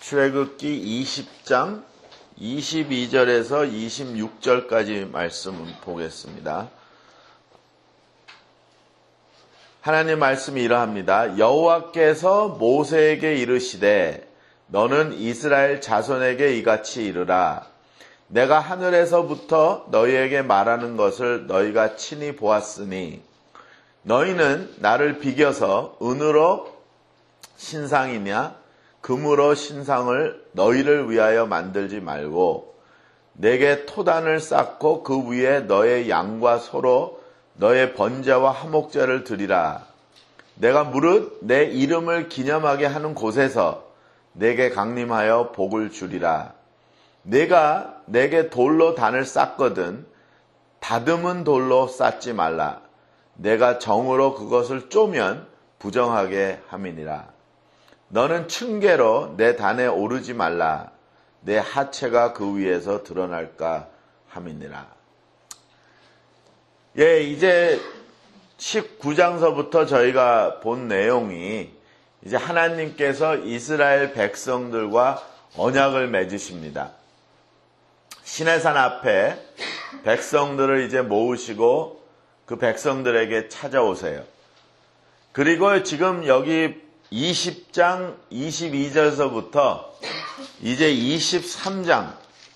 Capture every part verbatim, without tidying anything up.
출애굽기 이십 장 이십이 절에서 이십육 절까지 말씀을 보겠습니다. 하나님 말씀이 이러합니다. 여호와께서 모세에게 이르시되 너는 이스라엘 자손에게 이같이 이르라. 내가 하늘에서부터 너희에게 말하는 것을 너희가 친히 보았으니 너희는 나를 비겨서 은으로 신상이냐 금으로 신상을 너희를 위하여 만들지 말고 내게 토단을 쌓고 그 위에 너의 양과 소로 너의 번제와 화목제를 드리라. 내가 무릇 내 이름을 기념하게 하는 곳에서 내게 강림하여 복을 주리라. 내가 내게 돌로 단을 쌓거든 다듬은 돌로 쌓지 말라. 내가 정으로 그것을 쪼면 부정하게 함이니라. 너는 층계로 내 단에 오르지 말라. 내 하체가 그 위에서 드러날까 함이니라. 예, 이제 십구 장서부터 저희가 본 내용이 이제 하나님께서 이스라엘 백성들과 언약을 맺으십니다. 시내산 앞에 백성들을 이제 모으시고 그 백성들에게 찾아오세요. 그리고 지금 여기 이십 장 이십이 절서부터 이제 이십삼 장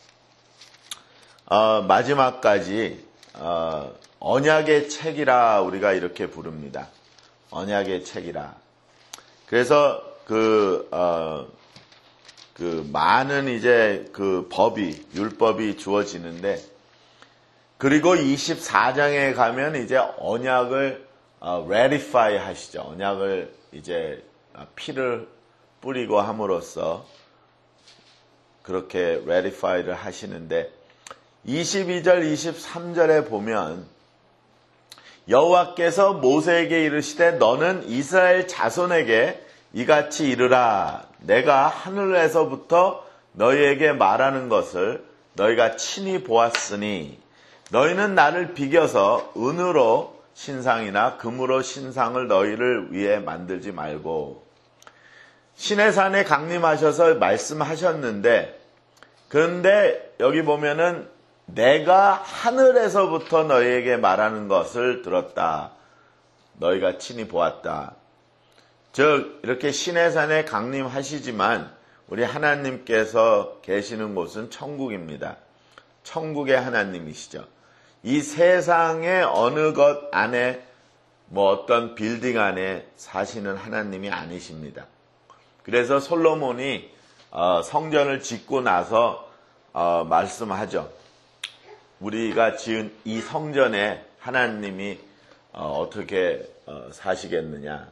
어, 마지막까지 어, 언약의 책이라 우리가 이렇게 부릅니다. 언약의 책이라. 그래서 그, 어, 그 많은 이제 그 법이 율법이 주어지는데 그리고 이십사 장에 가면 이제 언약을 어, ratify 하시죠. 언약을 이제 피를 뿌리고 함으로써 그렇게 ratify를 하시는데 이십이 절 이십삼 절에 보면 여호와께서 모세에게 이르시되 너는 이스라엘 자손에게 이같이 이르라. 내가 하늘에서부터 너희에게 말하는 것을 너희가 친히 보았으니 너희는 나를 비겨서 은으로 신상이나 금으로 신상을 너희를 위해 만들지 말고 시내산에 강림하셔서 말씀하셨는데 그런데 여기 보면은 내가 하늘에서부터 너희에게 말하는 것을 들었다. 너희가 친히 보았다. 즉 이렇게 시내산에 강림하시지만 우리 하나님께서 계시는 곳은 천국입니다. 천국의 하나님이시죠. 이 세상의 어느 것 안에 뭐 어떤 빌딩 안에 사시는 하나님이 아니십니다. 그래서 솔로몬이 어, 성전을 짓고 나서 어, 말씀하죠. 우리가 지은 이 성전에 하나님이 어, 어떻게 어, 사시겠느냐.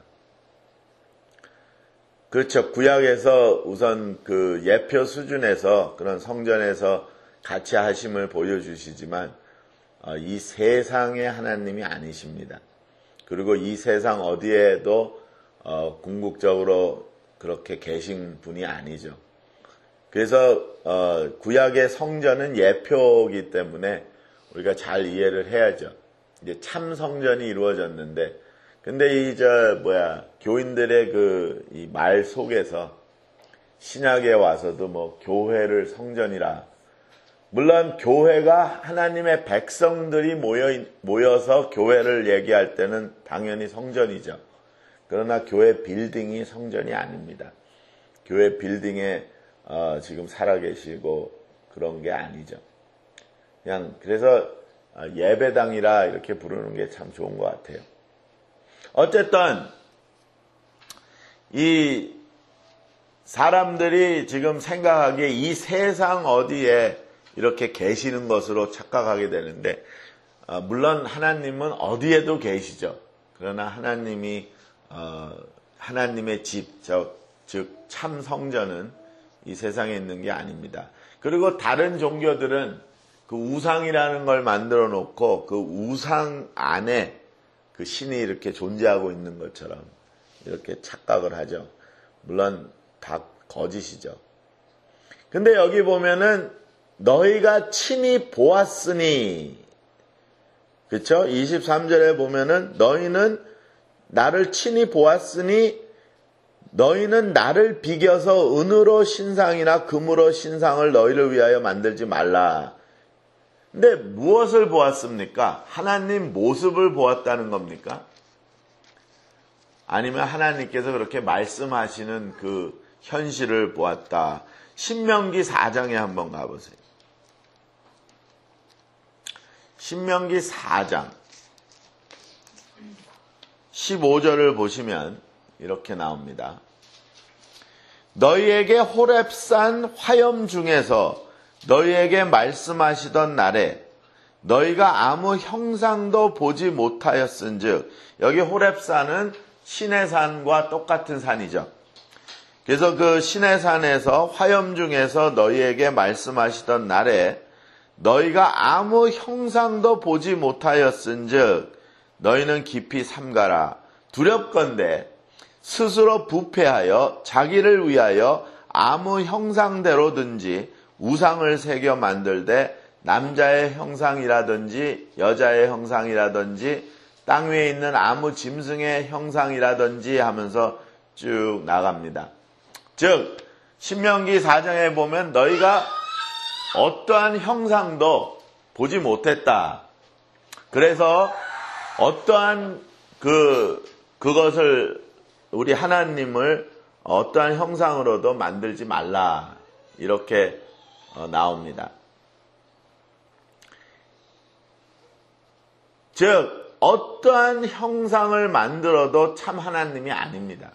그렇죠. 구약에서 우선 그 예표 수준에서 그런 성전에서 같이 하심을 보여주시지만 어, 이 세상의 하나님이 아니십니다. 그리고 이 세상 어디에도 어, 궁극적으로 그렇게 계신 분이 아니죠. 그래서 어, 구약의 성전은 예표이기 때문에 우리가 잘 이해를 해야죠. 이제 참 성전이 이루어졌는데, 근데 이 저 뭐야 교인들의 그 이 말 속에서 신약에 와서도 뭐 교회를 성전이라. 물론 교회가 하나님의 백성들이 모여 모여서 교회를 얘기할 때는 당연히 성전이죠. 그러나 교회 빌딩이 성전이 아닙니다. 교회 빌딩에 어, 지금 살아계시고 그런 게 아니죠. 그냥 그래서 예배당이라 이렇게 부르는 게 참 좋은 것 같아요. 어쨌든 이 사람들이 지금 생각하기에 이 세상 어디에 이렇게 계시는 것으로 착각하게 되는데 어, 물론 하나님은 어디에도 계시죠. 그러나 하나님이 어, 하나님의 집, 즉 참 성전은 이 세상에 있는 게 아닙니다. 그리고 다른 종교들은 그 우상이라는 걸 만들어 놓고 그 우상 안에 그 신이 이렇게 존재하고 있는 것처럼 이렇게 착각을 하죠. 물론 다 거짓이죠. 근데 여기 보면은 너희가 친히 보았으니, 그렇죠? 이십삼 절에 보면은 너희는 나를 친히 보았으니 너희는 나를 비겨서 은으로 신상이나 금으로 신상을 너희를 위하여 만들지 말라. 근데 무엇을 보았습니까? 하나님 모습을 보았다는 겁니까? 아니면 하나님께서 그렇게 말씀하시는 그 현실을 보았다. 신명기 사 장에 한번 가보세요. 신명기 사 장 십오 절을 보시면 이렇게 나옵니다. 너희에게 호렙산 화염 중에서 너희에게 말씀하시던 날에 너희가 아무 형상도 보지 못하였은즉, 여기 호렙산은 시내산과 똑같은 산이죠. 그래서 그 시내산에서 화염 중에서 너희에게 말씀하시던 날에 너희가 아무 형상도 보지 못하였은즉 너희는 깊이 삼가라. 두렵건대 스스로 부패하여 자기를 위하여 아무 형상대로든지 우상을 새겨 만들되 남자의 형상이라든지 여자의 형상이라든지 땅 위에 있는 아무 짐승의 형상이라든지 하면서 쭉 나갑니다. 즉 신명기 사 장에 보면 너희가 어떠한 형상도 보지 못했다. 그래서 어떠한 그 그것을 우리 하나님을 어떠한 형상으로도 만들지 말라. 이렇게 나옵니다. 즉 어떠한 형상을 만들어도 참 하나님이 아닙니다.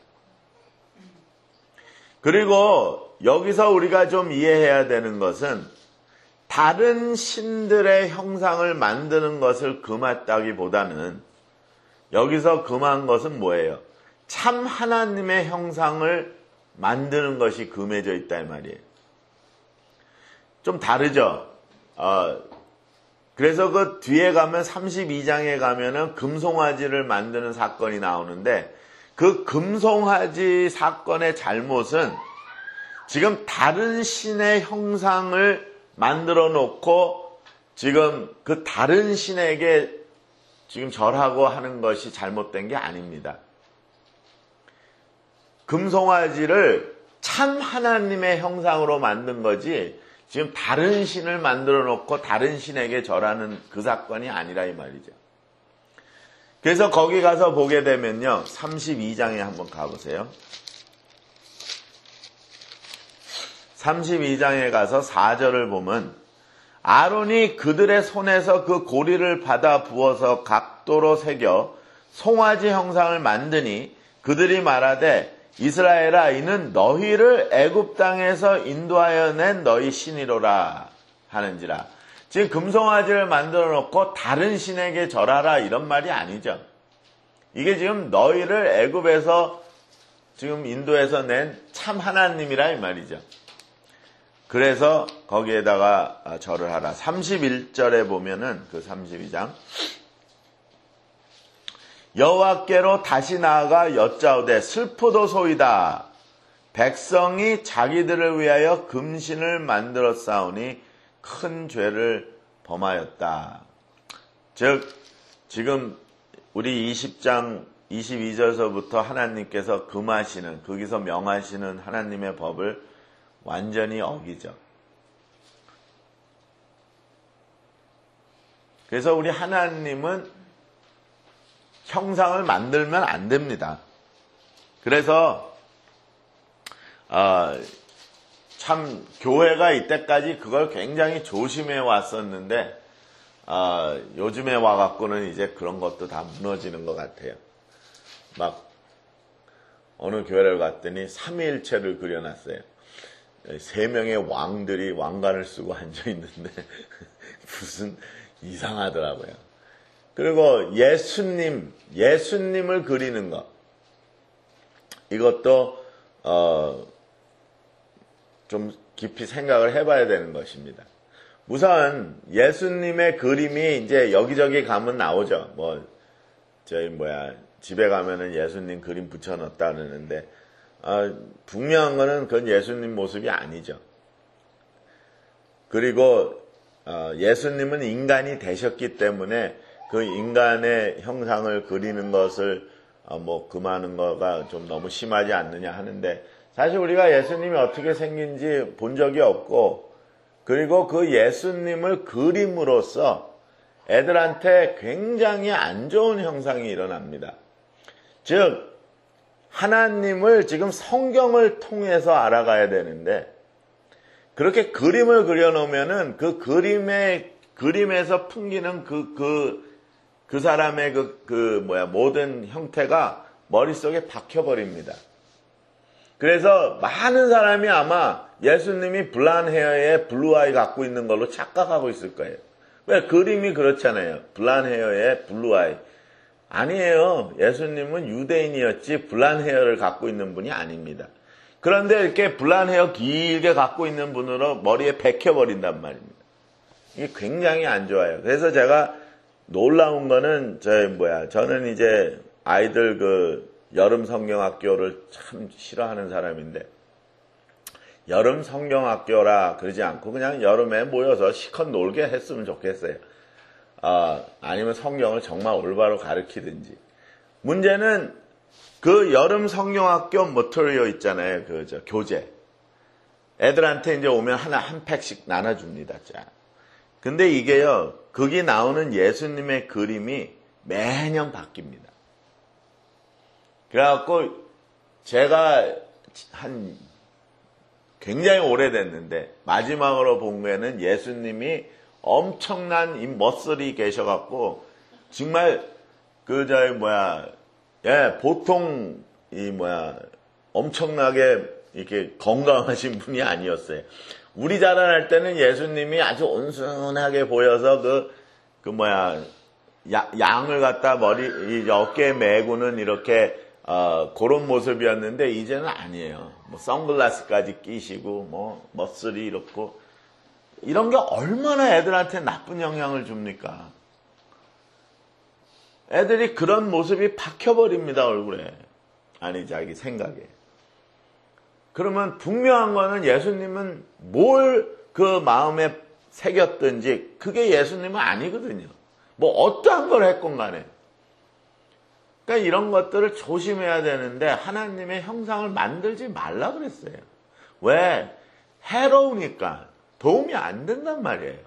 그리고 여기서 우리가 좀 이해해야 되는 것은 다른 신들의 형상을 만드는 것을 금했다기보다는 여기서 금한 것은 뭐예요? 참 하나님의 형상을 만드는 것이 금해져 있다 이 말이에요. 좀 다르죠? 어, 그래서 그 뒤에 가면 삼십이 장에 가면은 금송아지를 만드는 사건이 나오는데 그 금송아지 사건의 잘못은 지금 다른 신의 형상을 만들어 놓고 지금 그 다른 신에게 지금 절하고 하는 것이 잘못된 게 아닙니다. 금송아지를 참 하나님의 형상으로 만든 거지 지금 다른 신을 만들어 놓고 다른 신에게 절하는 그 사건이 아니라 이 말이죠. 그래서 거기 가서 보게 되면요. 삼십이 장에 한번 가보세요. 삼십이 장에 가서 사 절을 보면 아론이 그들의 손에서 그 고리를 받아 부어서 각도로 새겨 송아지 형상을 만드니 그들이 말하되 이스라엘아 이는 너희를 애굽 땅에서 인도하여 낸 너희 신이로라 하는지라. 지금 금송아지를 만들어 놓고 다른 신에게 절하라 이런 말이 아니죠. 이게 지금 너희를 애굽에서 지금 인도에서 낸 참 하나님이라 이 말이죠. 그래서 거기에다가 절을 하라. 삼십일 절에 보면은 그 삼십이 장 여호와께로 다시 나아가 여짜오되 슬프도소이다. 백성이 자기들을 위하여 금신을 만들었사오니 큰 죄를 범하였다. 즉 지금 우리 이십 장 이십이 절서부터 하나님께서 금하시는 거기서 명하시는 하나님의 법을 완전히 어기죠. 그래서 우리 하나님은 형상을 만들면 안 됩니다. 그래서 어, 참 교회가 이때까지 그걸 굉장히 조심해 왔었는데 어, 요즘에 와갖고는 이제 그런 것도 다 무너지는 것 같아요. 막 어느 교회를 갔더니 삼위일체를 그려놨어요. 세 명의 왕들이 왕관을 쓰고 앉아있는데 무슨 이상하더라고요. 그리고 예수님, 예수님을 그리는 것. 이것도, 어, 좀 깊이 생각을 해봐야 되는 것입니다. 우선 예수님의 그림이 이제 여기저기 가면 나오죠. 뭐, 저희 뭐야, 집에 가면은 예수님 그림 붙여놨다 그러는데, 어, 분명한 거는 그건 예수님 모습이 아니죠. 그리고, 어, 예수님은 인간이 되셨기 때문에 그 인간의 형상을 그리는 것을 어, 뭐 금하는 거가 좀 너무 심하지 않느냐 하는데, 사실 우리가 예수님이 어떻게 생긴지 본 적이 없고, 그리고 그 예수님을 그림으로써 애들한테 굉장히 안 좋은 현상이 일어납니다. 즉 하나님을 지금 성경을 통해서 알아가야 되는데, 그렇게 그림을 그려놓으면은 그 그림의 그림에서 풍기는 그 그 그 사람의 그 그 뭐야 모든 형태가 머릿속에 박혀버립니다. 그래서 많은 사람이 아마 예수님이 블란 헤어에 블루 아이 갖고 있는 걸로 착각하고 있을 거예요. 왜? 그림이 그렇잖아요. 블란 헤어에 블루 아이. 아니에요. 예수님은 유대인이었지 블란 헤어를 갖고 있는 분이 아닙니다. 그런데 이렇게 블란 헤어 길게 갖고 있는 분으로 머리에 박혀버린단 말입니다. 이게 굉장히 안 좋아요. 그래서 제가 놀라운 거는 저 뭐야 저는 이제 아이들 그 여름 성경학교를 참 싫어하는 사람인데, 여름 성경학교라 그러지 않고 그냥 여름에 모여서 시컷 놀게 했으면 좋겠어요. 어, 아니면 성경을 정말 올바로 가르치든지. 문제는 그 여름 성경학교 머터리얼 있잖아요. 그 저 교재. 애들한테 이제 오면 하나 한 팩씩 나눠줍니다. 자. 근데 이게요, 거기 나오는 예수님의 그림이 매년 바뀝니다. 그래갖고 제가 한 굉장히 오래됐는데 마지막으로 본 거에는 예수님이 엄청난 이 멋슬이 계셔갖고 정말 그 저기 뭐야 예 보통 이 뭐야 엄청나게 이렇게 건강하신 분이 아니었어요. 우리 자라날 때는 예수님이 아주 온순하게 보여서 그 그 뭐야 야, 양을 갖다 머리 이 어깨에 메고는 이렇게 어, 그런 모습이었는데 이제는 아니에요. 뭐 선글라스까지 끼시고 뭐 멋슬이 이렇고 이런 게 얼마나 애들한테 나쁜 영향을 줍니까? 애들이 그런 모습이 박혀버립니다, 얼굴에. 아니 자기 생각에. 그러면 분명한 거는 예수님은 뭘 그 마음에 새겼든지 그게 예수님은 아니거든요. 뭐 어떠한 걸 했건 간에. 그러니까 이런 것들을 조심해야 되는데 하나님의 형상을 만들지 말라 그랬어요. 왜? 해로우니까 도움이 안 된단 말이에요.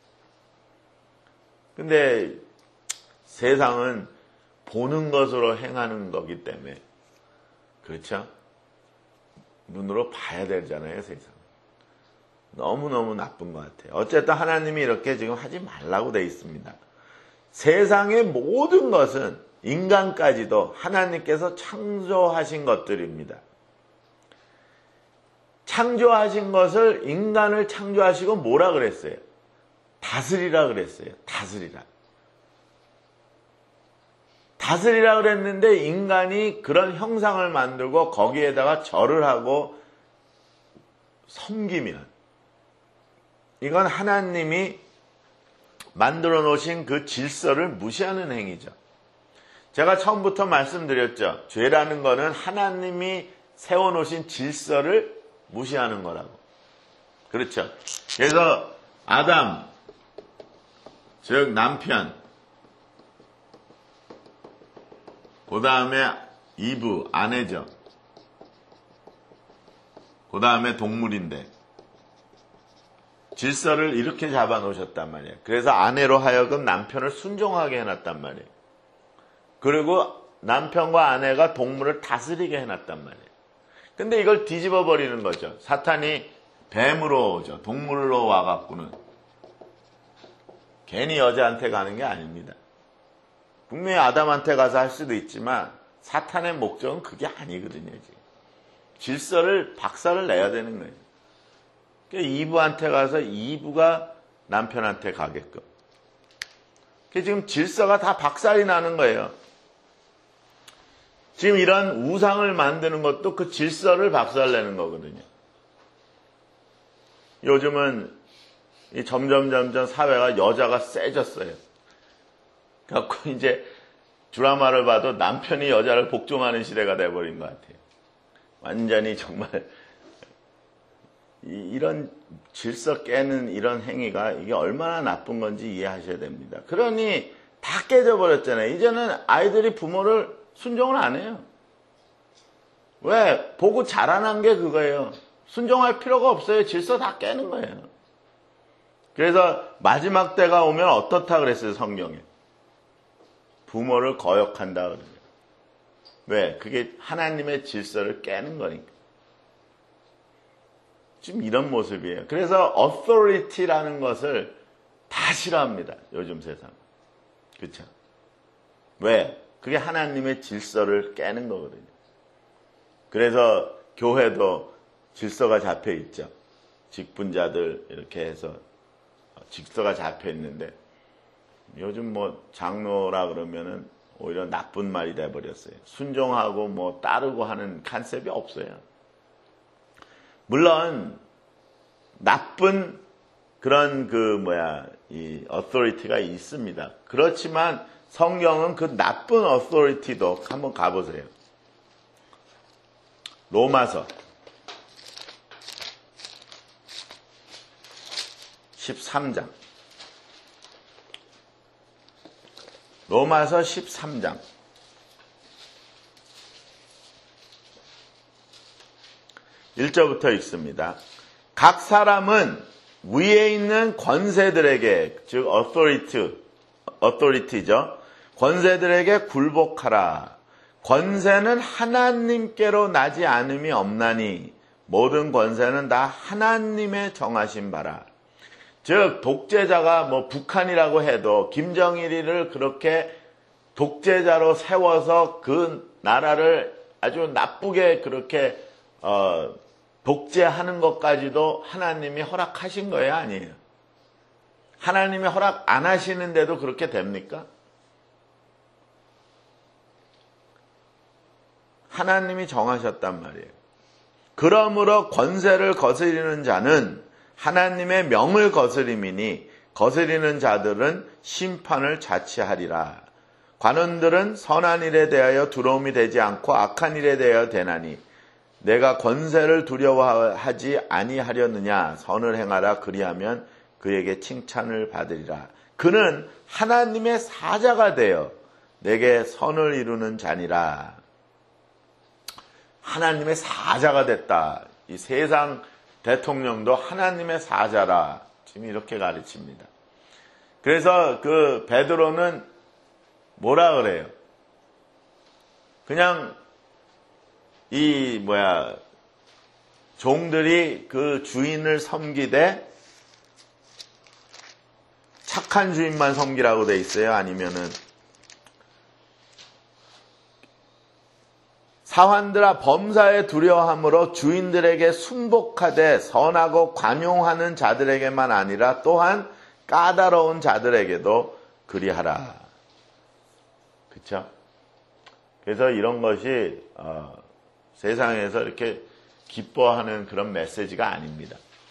근데 세상은 보는 것으로 행하는 거기 때문에 그렇죠? 눈으로 봐야 되잖아요, 세상. 너무너무 나쁜 것 같아요. 어쨌든 하나님이 이렇게 지금 하지 말라고 돼 있습니다. 세상의 모든 것은 인간까지도 하나님께서 창조하신 것들입니다. 창조하신 것을 인간을 창조하시고 뭐라 그랬어요? 다스리라 그랬어요. 다스리라. 다스리라 그랬는데 인간이 그런 형상을 만들고 거기에다가 절을 하고 섬기면 이건 하나님이 만들어 놓으신 그 질서를 무시하는 행위죠. 제가 처음부터 말씀드렸죠. 죄라는 거는 하나님이 세워놓으신 질서를 무시하는 거라고. 그렇죠. 그래서 아담, 즉 남편, 그 다음에 이브, 아내죠. 그 다음에 동물인데 질서를 이렇게 잡아놓으셨단 말이에요. 그래서 아내로 하여금 남편을 순종하게 해놨단 말이에요. 그리고 남편과 아내가 동물을 다스리게 해놨단 말이에요. 근데 이걸 뒤집어 버리는 거죠. 사탄이 뱀으로 오죠. 동물로 와갖고는 괜히 여자한테 가는 게 아닙니다. 분명히 아담한테 가서 할 수도 있지만 사탄의 목적은 그게 아니거든요. 지금. 질서를 박살을 내야 되는 거예요. 그러니까 이브한테 가서 이브가 남편한테 가게끔. 그러니까 지금 질서가 다 박살이 나는 거예요. 지금 이런 우상을 만드는 것도 그 질서를 박살내는 거거든요. 요즘은 이 점점 점점 사회가 여자가 세졌어요. 그래갖고 이제 드라마를 봐도 남편이 여자를 복종하는 시대가 돼버린 것 같아요. 완전히 정말 이, 이런 질서 깨는 이런 행위가 이게 얼마나 나쁜 건지 이해하셔야 됩니다. 그러니 다 깨져버렸잖아요. 이제는 아이들이 부모를 순종을 안 해요. 왜? 보고 자라난 게 그거예요. 순종할 필요가 없어요. 질서 다 깨는 거예요. 그래서 마지막 때가 오면 어떻다 그랬어요, 성경에. 부모를 거역한다 그래요. 왜? 그게 하나님의 질서를 깨는 거니까. 지금 이런 모습이에요. 그래서 authority라는 것을 다 싫어합니다. 요즘 세상. 그렇죠? 왜? 그게 하나님의 질서를 깨는 거거든요. 그래서 교회도 질서가 잡혀 있죠. 직분자들 이렇게 해서 질서가 잡혀 있는데 요즘 뭐 장로라 그러면은 오히려 나쁜 말이 돼버렸어요. 순종하고 뭐 따르고 하는 컨셉이 없어요. 물론 나쁜 그런 그 뭐야 이 authority가 있습니다. 그렇지만 성경은 그 나쁜 authority도 한번 가보세요. 로마서 십삼 장. 로마서 십삼 장. 일 절부터 읽습니다. 각 사람은 위에 있는 권세들에게, 즉 authority, authority죠. 권세들에게 굴복하라. 권세는 하나님께로 나지 않음이 없나니 모든 권세는 다 하나님의 정하신 바라. 즉 독재자가 뭐 북한이라고 해도 김정일이를 그렇게 독재자로 세워서 그 나라를 아주 나쁘게 그렇게 어, 독재하는 것까지도 하나님이 허락하신 거예요, 아니에요? 하나님이 허락 안 하시는데도 그렇게 됩니까? 하나님이 정하셨단 말이에요. 그러므로 권세를 거스리는 자는 하나님의 명을 거스림이니 거스리는 자들은 심판을 자취하리라. 관원들은 선한 일에 대하여 두려움이 되지 않고 악한 일에 대하여 되나니 내가 권세를 두려워하지 아니하려느냐. 선을 행하라. 그리하면 그에게 칭찬을 받으리라. 그는 하나님의 사자가 되어 내게 선을 이루는 자니라. 하나님의 사자가 됐다. 이 세상 대통령도 하나님의 사자라. 지금 이렇게 가르칩니다. 그래서 그 베드로는 뭐라 그래요? 그냥 이 뭐야 종들이 그 주인을 섬기되 착한 주인만 섬기라고 돼 있어요? 아니면은 사환들아 범사에 두려워함으로 주인들에게 순복하되 선하고 관용하는 자들에게만 아니라 또한 까다로운 자들에게도 그리하라. 그렇죠? 그래서 이런 것이 어, 세상에서 이렇게 기뻐하는 그런 메시지가 아닙니다.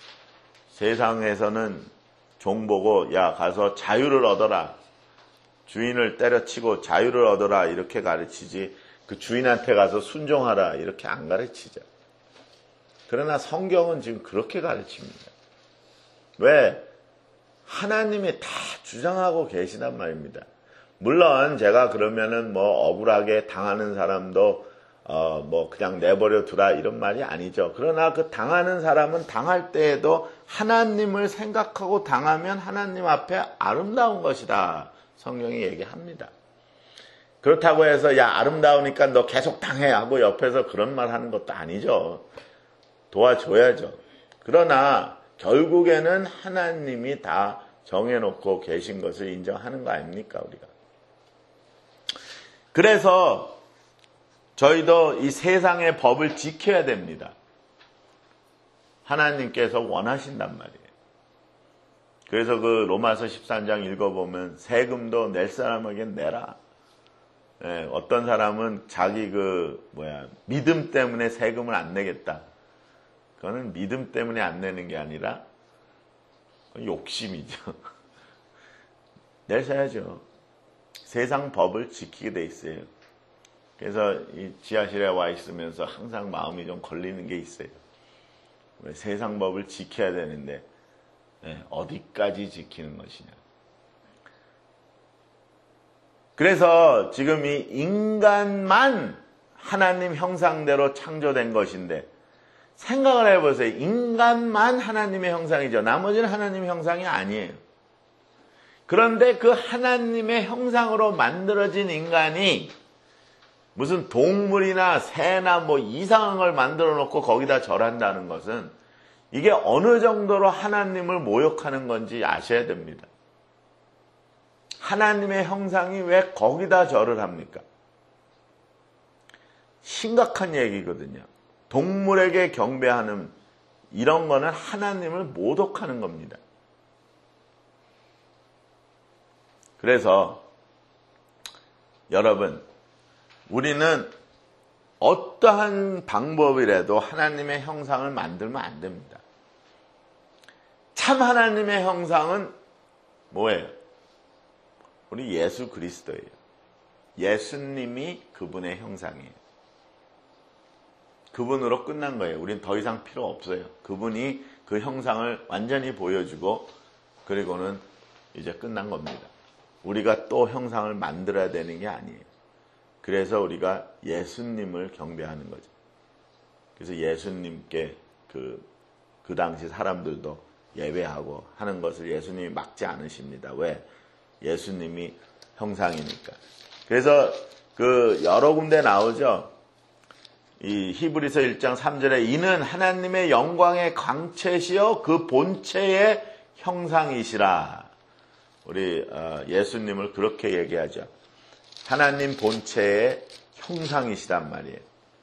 세상에서는 종 보고 야 가서 자유를 얻어라. 주인을 때려치고 자유를 얻어라 이렇게 가르치지 그 주인한테 가서 순종하라 이렇게 안 가르치죠. 그러나 성경은 지금 그렇게 가르칩니다. 왜? 하나님이 다 주장하고 계시단 말입니다. 물론 제가 그러면은 뭐 억울하게 당하는 사람도 어 뭐 그냥 내버려 두라 이런 말이 아니죠. 그러나 그 당하는 사람은 당할 때에도 하나님을 생각하고 당하면 하나님 앞에 아름다운 것이다. 성경이 얘기합니다. 그렇다고 해서 야 아름다우니까 너 계속 당해 하고 옆에서 그런 말 하는 것도 아니죠. 도와줘야죠. 그러나 결국에는 하나님이 다 정해놓고 계신 것을 인정하는 거 아닙니까 우리가. 그래서 저희도 이 세상의 법을 지켜야 됩니다. 하나님께서 원하신단 말이에요. 그래서 그 로마서 십삼 장 읽어보면 세금도 낼 사람에게 내라. 예, 어떤 사람은 자기 그 뭐야 믿음 때문에 세금을 안 내겠다. 그거는 믿음 때문에 안 내는 게 아니라 욕심이죠. 내셔야죠. 세상 법을 지키게 돼 있어요. 그래서 이 지하실에 와 있으면서 항상 마음이 좀 걸리는 게 있어요. 왜 세상 법을 지켜야 되는데 예, 어디까지 지키는 것이냐. 그래서 지금 이 인간만 하나님 형상대로 창조된 것인데, 생각을 해보세요. 인간만 하나님의 형상이죠. 나머지는 하나님의 형상이 아니에요. 그런데 그 하나님의 형상으로 만들어진 인간이 무슨 동물이나 새나 뭐 이상한 걸 만들어 놓고 거기다 절한다는 것은 이게 어느 정도로 하나님을 모욕하는 건지 아셔야 됩니다. 하나님의 형상이 왜 거기다 절을 합니까? 심각한 얘기거든요. 동물에게 경배하는 이런 거는 하나님을 모독하는 겁니다. 그래서 여러분, 우리는 어떠한 방법이라도 하나님의 형상을 만들면 안 됩니다. 참 하나님의 형상은 뭐예요? 우리 예수 그리스도예요. 예수님이 그분의 형상이에요. 그분으로 끝난 거예요. 우린 더 이상 필요 없어요. 그분이 그 형상을 완전히 보여주고 그리고는 이제 끝난 겁니다. 우리가 또 형상을 만들어야 되는 게 아니에요. 그래서 우리가 예수님을 경배하는 거죠. 그래서 예수님께 그, 그 당시 사람들도 예배하고 하는 것을 예수님이 막지 않으십니다. 왜? 예수님이 형상이니까. 그래서 그 여러 군데 나오죠. 이 히브리서 일 장 삼 절에 이는 하나님의 영광의 광채시여 그 본체의 형상이시라. 우리 예수님을 그렇게 얘기하죠. 하나님 본체의 형상이시단 말이에요.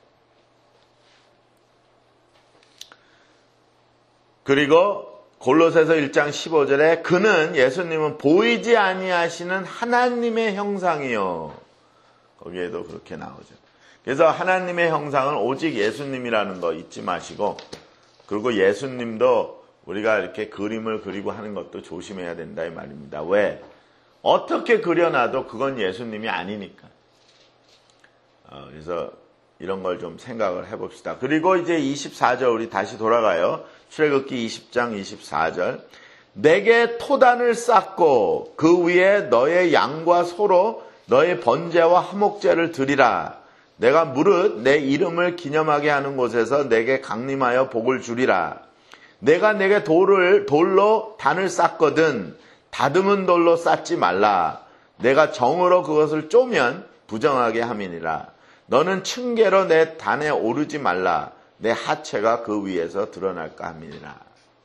그리고 골로새서 일 장 십오 절에 그는 예수님은 보이지 아니하시는 하나님의 형상이요. 거기에도 그렇게 나오죠. 그래서 하나님의 형상은 오직 예수님이라는 거 잊지 마시고, 그리고 예수님도 우리가 이렇게 그림을 그리고 하는 것도 조심해야 된다 이 말입니다. 왜? 어떻게 그려놔도 그건 예수님이 아니니까. 어, 그래서 이런 걸 좀 생각을 해봅시다. 그리고 이제 이십사 절 우리 다시 돌아가요. 출애굽기 이십 장 이십사 절. 내게 토단을 쌓고 그 위에 너의 양과 소로 너의 번제와 화목제를 드리라. 내가 무릇 내 이름을 기념하게 하는 곳에서 내게 강림하여 복을 주리라. 내가 내게 돌을, 돌로 단을 쌓거든 다듬은 돌로 쌓지 말라. 내가 정으로 그것을 쪼면 부정하게 함이니라. 너는 층계로 내 단에 오르지 말라. 내 하체가 그 위에서 드러날까 함이니라.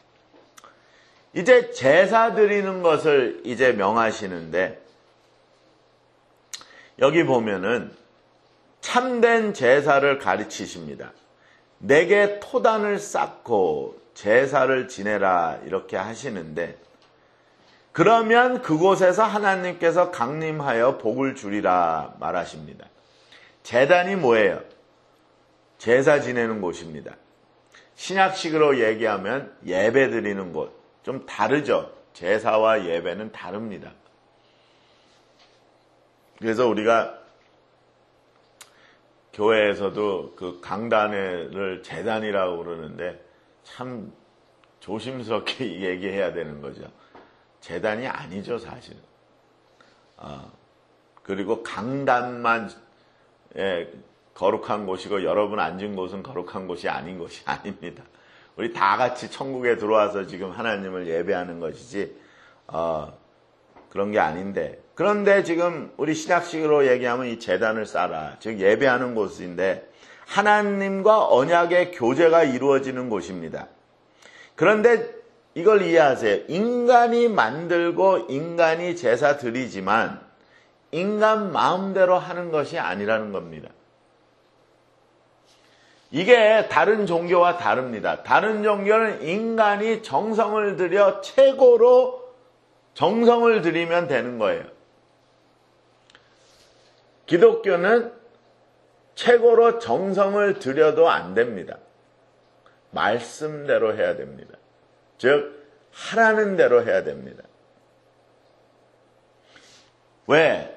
이제 제사 드리는 것을 이제 명하시는데, 여기 보면은 참된 제사를 가르치십니다. 내게 토단을 쌓고 제사를 지내라 이렇게 하시는데, 그러면 그곳에서 하나님께서 강림하여 복을 주리라 말하십니다. 제단이 뭐예요? 제사 지내는 곳입니다. 신약식으로 얘기하면 예배 드리는 곳. 좀 다르죠? 제사와 예배는 다릅니다. 그래서 우리가 교회에서도 그 강단을 제단이라고 그러는데 참 조심스럽게 얘기해야 되는 거죠. 제단이 아니죠, 사실은. 어, 그리고 강단만 예, 거룩한 곳이고 여러분 앉은 곳은 거룩한 곳이 아닌 것이 아닙니다. 우리 다 같이 천국에 들어와서 지금 하나님을 예배하는 것이지 어, 그런 게 아닌데, 그런데 지금 우리 신약식으로 얘기하면 이 제단을 쌓아, 즉 예배하는 곳인데 하나님과 언약의 교제가 이루어지는 곳입니다. 그런데 이걸 이해하세요. 인간이 만들고 인간이 제사 드리지만 인간 마음대로 하는 것이 아니라는 겁니다. 이게 다른 종교와 다릅니다. 다른 종교는 인간이 정성을 들여 최고로 정성을 들이면 되는 거예요. 기독교는 최고로 정성을 들여도 안 됩니다. 말씀대로 해야 됩니다. 즉 하라는 대로 해야 됩니다. 왜?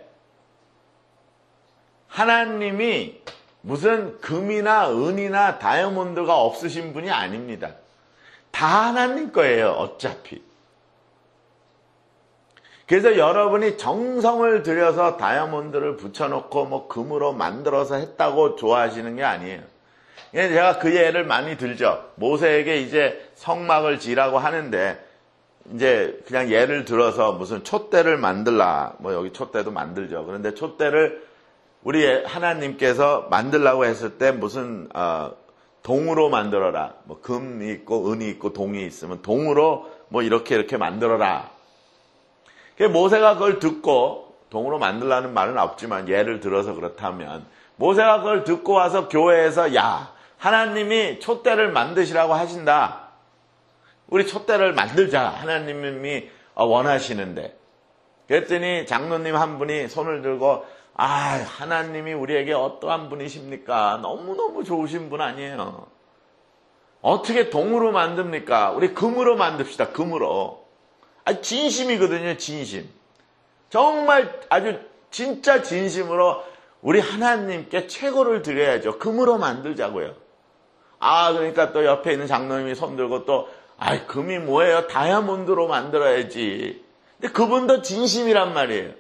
하나님이 무슨 금이나 은이나 다이아몬드가 없으신 분이 아닙니다. 다 하나님 거예요, 어차피. 그래서 여러분이 정성을 들여서 다이아몬드를 붙여놓고 뭐 금으로 만들어서 했다고 좋아하시는 게 아니에요. 제가 그 예를 많이 들죠. 모세에게 이제 성막을 지라고 하는데 이제 그냥 예를 들어서 무슨 촛대를 만들라. 뭐 여기 촛대도 만들죠. 그런데 촛대를 우리 하나님께서 만들라고 했을 때 무슨 어, 동으로 만들어라. 뭐 금이 있고 은이 있고 동이 있으면 동으로 뭐 이렇게 이렇게 만들어라. 모세가 그걸 듣고 동으로 만들라는 말은 없지만 예를 들어서 그렇다면 모세가 그걸 듣고 와서 교회에서 야 하나님이 촛대를 만드시라고 하신다. 우리 촛대를 만들자. 하나님이 원하시는데. 그랬더니 장로님 한 분이 손을 들고 아 하나님이 우리에게 어떠한 분이십니까? 너무너무 좋으신 분 아니에요. 어떻게 동으로 만듭니까? 우리 금으로 만듭시다. 금으로. 아 진심이거든요. 진심. 정말 아주 진짜 진심으로 우리 하나님께 최고를 드려야죠. 금으로 만들자고요. 아 그러니까 또 옆에 있는 장로님이 손 들고 또 아이 금이 뭐예요? 다이아몬드로 만들어야지. 근데 그분도 진심이란 말이에요.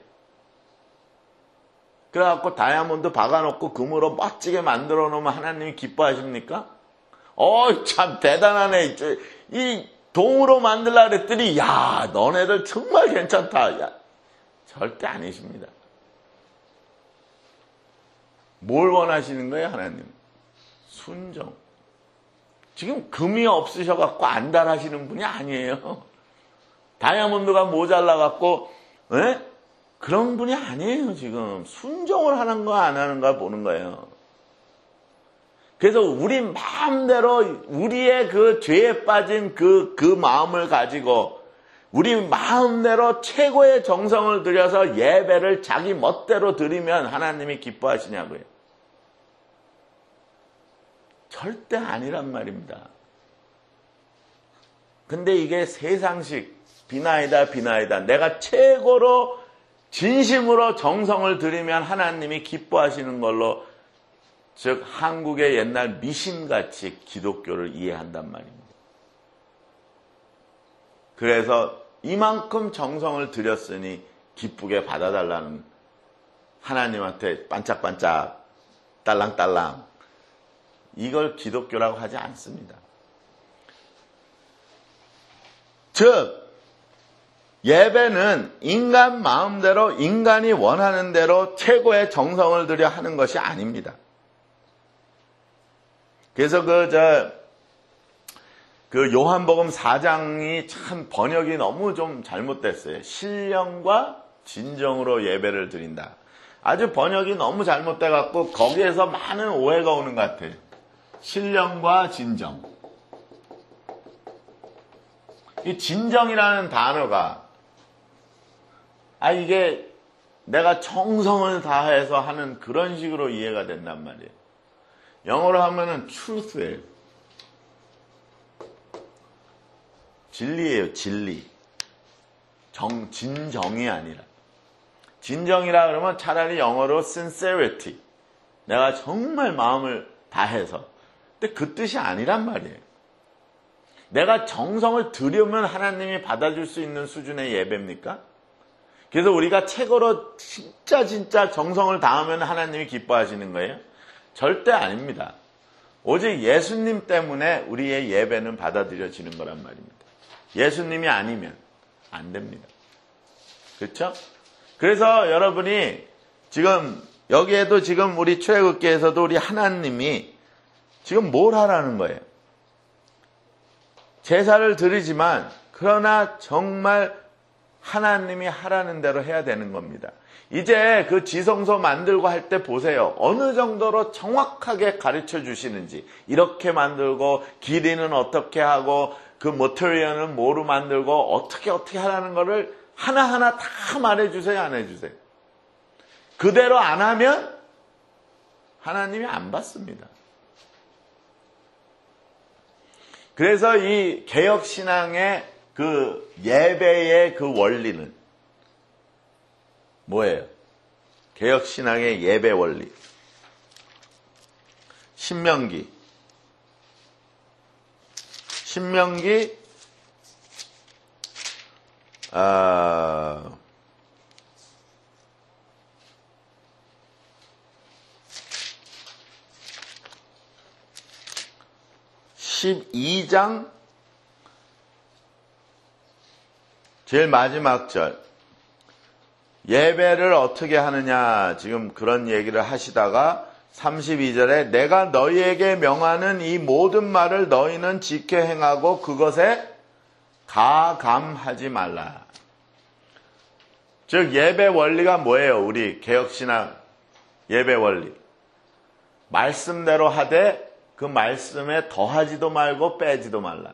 그래갖고 다이아몬드 박아놓고 금으로 멋지게 만들어 놓으면 하나님이 기뻐하십니까? 어, 참 대단하네. 이 동으로 만들라 그랬더니 야 너네들 정말 괜찮다. 야, 절대 아니십니다. 뭘 원하시는 거예요 하나님? 순종. 지금 금이 없으셔갖고 안달하시는 분이 아니에요. 다이아몬드가 모자라갖고 에? 그런 분이 아니에요. 지금 순종을 하는 거 안 하는 거 보는 거예요. 그래서 우리 마음대로 우리의 그 죄에 빠진 그, 그 마음을 가지고 우리 마음대로 최고의 정성을 들여서 예배를 자기 멋대로 드리면 하나님이 기뻐하시냐고요. 절대 아니란 말입니다. 근데 이게 세상식 비나이다 비나이다. 내가 최고로 진심으로 정성을 들이면 하나님이 기뻐하시는 걸로 즉 한국의 옛날 미신같이 기독교를 이해한단 말입니다. 그래서 이만큼 정성을 들였으니 기쁘게 받아달라는 하나님한테 반짝반짝 딸랑딸랑 이걸 기독교라고 하지 않습니다. 즉 예배는 인간 마음대로 인간이 원하는 대로 최고의 정성을 들여 하는 것이 아닙니다. 그래서 그, 저, 그 요한복음 사 장이 참 번역이 너무 좀 잘못됐어요. 신령과 진정으로 예배를 드린다. 아주 번역이 너무 잘못돼갖고 거기에서 많은 오해가 오는 것 같아요. 신령과 진정. 이 진정이라는 단어가 아 이게 내가 정성을 다해서 하는 그런 식으로 이해가 된단 말이에요. 영어로 하면은 truth예요. 진리예요. 진리. 정, 진정이 아니라. 진정이라 그러면 차라리 영어로 sincerity. 내가 정말 마음을 다해서. 근데 그 뜻이 아니란 말이에요. 내가 정성을 들이면 하나님이 받아줄 수 있는 수준의 예배입니까? 그래서 우리가 최고로 진짜 진짜 정성을 다하면 하나님이 기뻐하시는 거예요? 절대 아닙니다. 오직 예수님 때문에 우리의 예배는 받아들여지는 거란 말입니다. 예수님이 아니면 안 됩니다. 그렇죠? 그래서 여러분이 지금 여기에도 지금 우리 출애굽기에서도 우리 하나님이 지금 뭘 하라는 거예요? 제사를 드리지만 그러나 정말 하나님이 하라는 대로 해야 되는 겁니다. 이제 그 지성소 만들고 할 때 보세요. 어느 정도로 정확하게 가르쳐 주시는지. 이렇게 만들고 길이는 어떻게 하고 그 머터리얼은 뭐로 만들고 어떻게 어떻게 하라는 거를 하나하나 다 말해주세요. 안 해주세요. 그대로 안 하면 하나님이 안 받습니다. 그래서 이 개혁신앙의 그 예배의 그 원리는 뭐예요? 개혁신앙의 예배 원리. 신명기. 신명기, 아, 십이 장 제일 마지막 절. 예배를 어떻게 하느냐 지금 그런 얘기를 하시다가 삼십이 절에 내가 너희에게 명하는 이 모든 말을 너희는 지켜 행하고 그것에 가감하지 말라. 즉 예배 원리가 뭐예요? 우리 개혁신학 예배 원리. 말씀대로 하되 그 말씀에 더하지도 말고 빼지도 말라.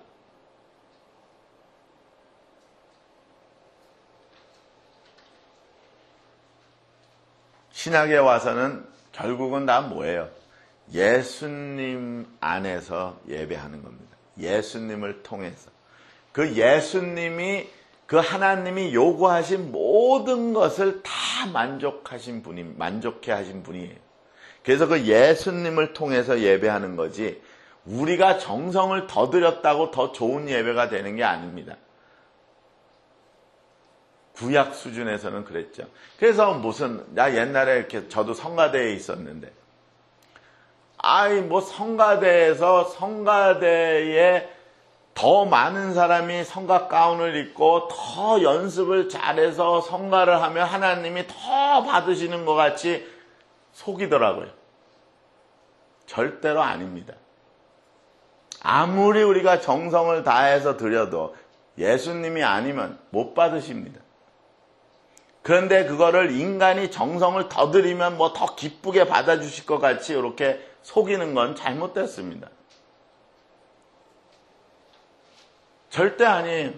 신학에 와서는 결국은 다 뭐예요? 예수님 안에서 예배하는 겁니다. 예수님을 통해서. 그 예수님이 그 하나님이 요구하신 모든 것을 다 만족하신 분이, 만족해 하신 분이에요. 그래서 그 예수님을 통해서 예배하는 거지, 우리가 정성을 더 들였다고 더 좋은 예배가 되는 게 아닙니다. 구약 수준에서는 그랬죠. 그래서 무슨, 나 옛날에 이렇게 저도 성가대에 있었는데, 아이, 뭐 성가대에서 성가대에 더 많은 사람이 성가 가운을 입고 더 연습을 잘해서 성가를 하면 하나님이 더 받으시는 것 같이 속이더라고요. 절대로 아닙니다. 아무리 우리가 정성을 다해서 드려도 예수님이 아니면 못 받으십니다. 그런데 그거를 인간이 정성을 더 들이면 뭐 더 기쁘게 받아주실 것 같이 이렇게 속이는 건 잘못됐습니다. 절대 아니에요.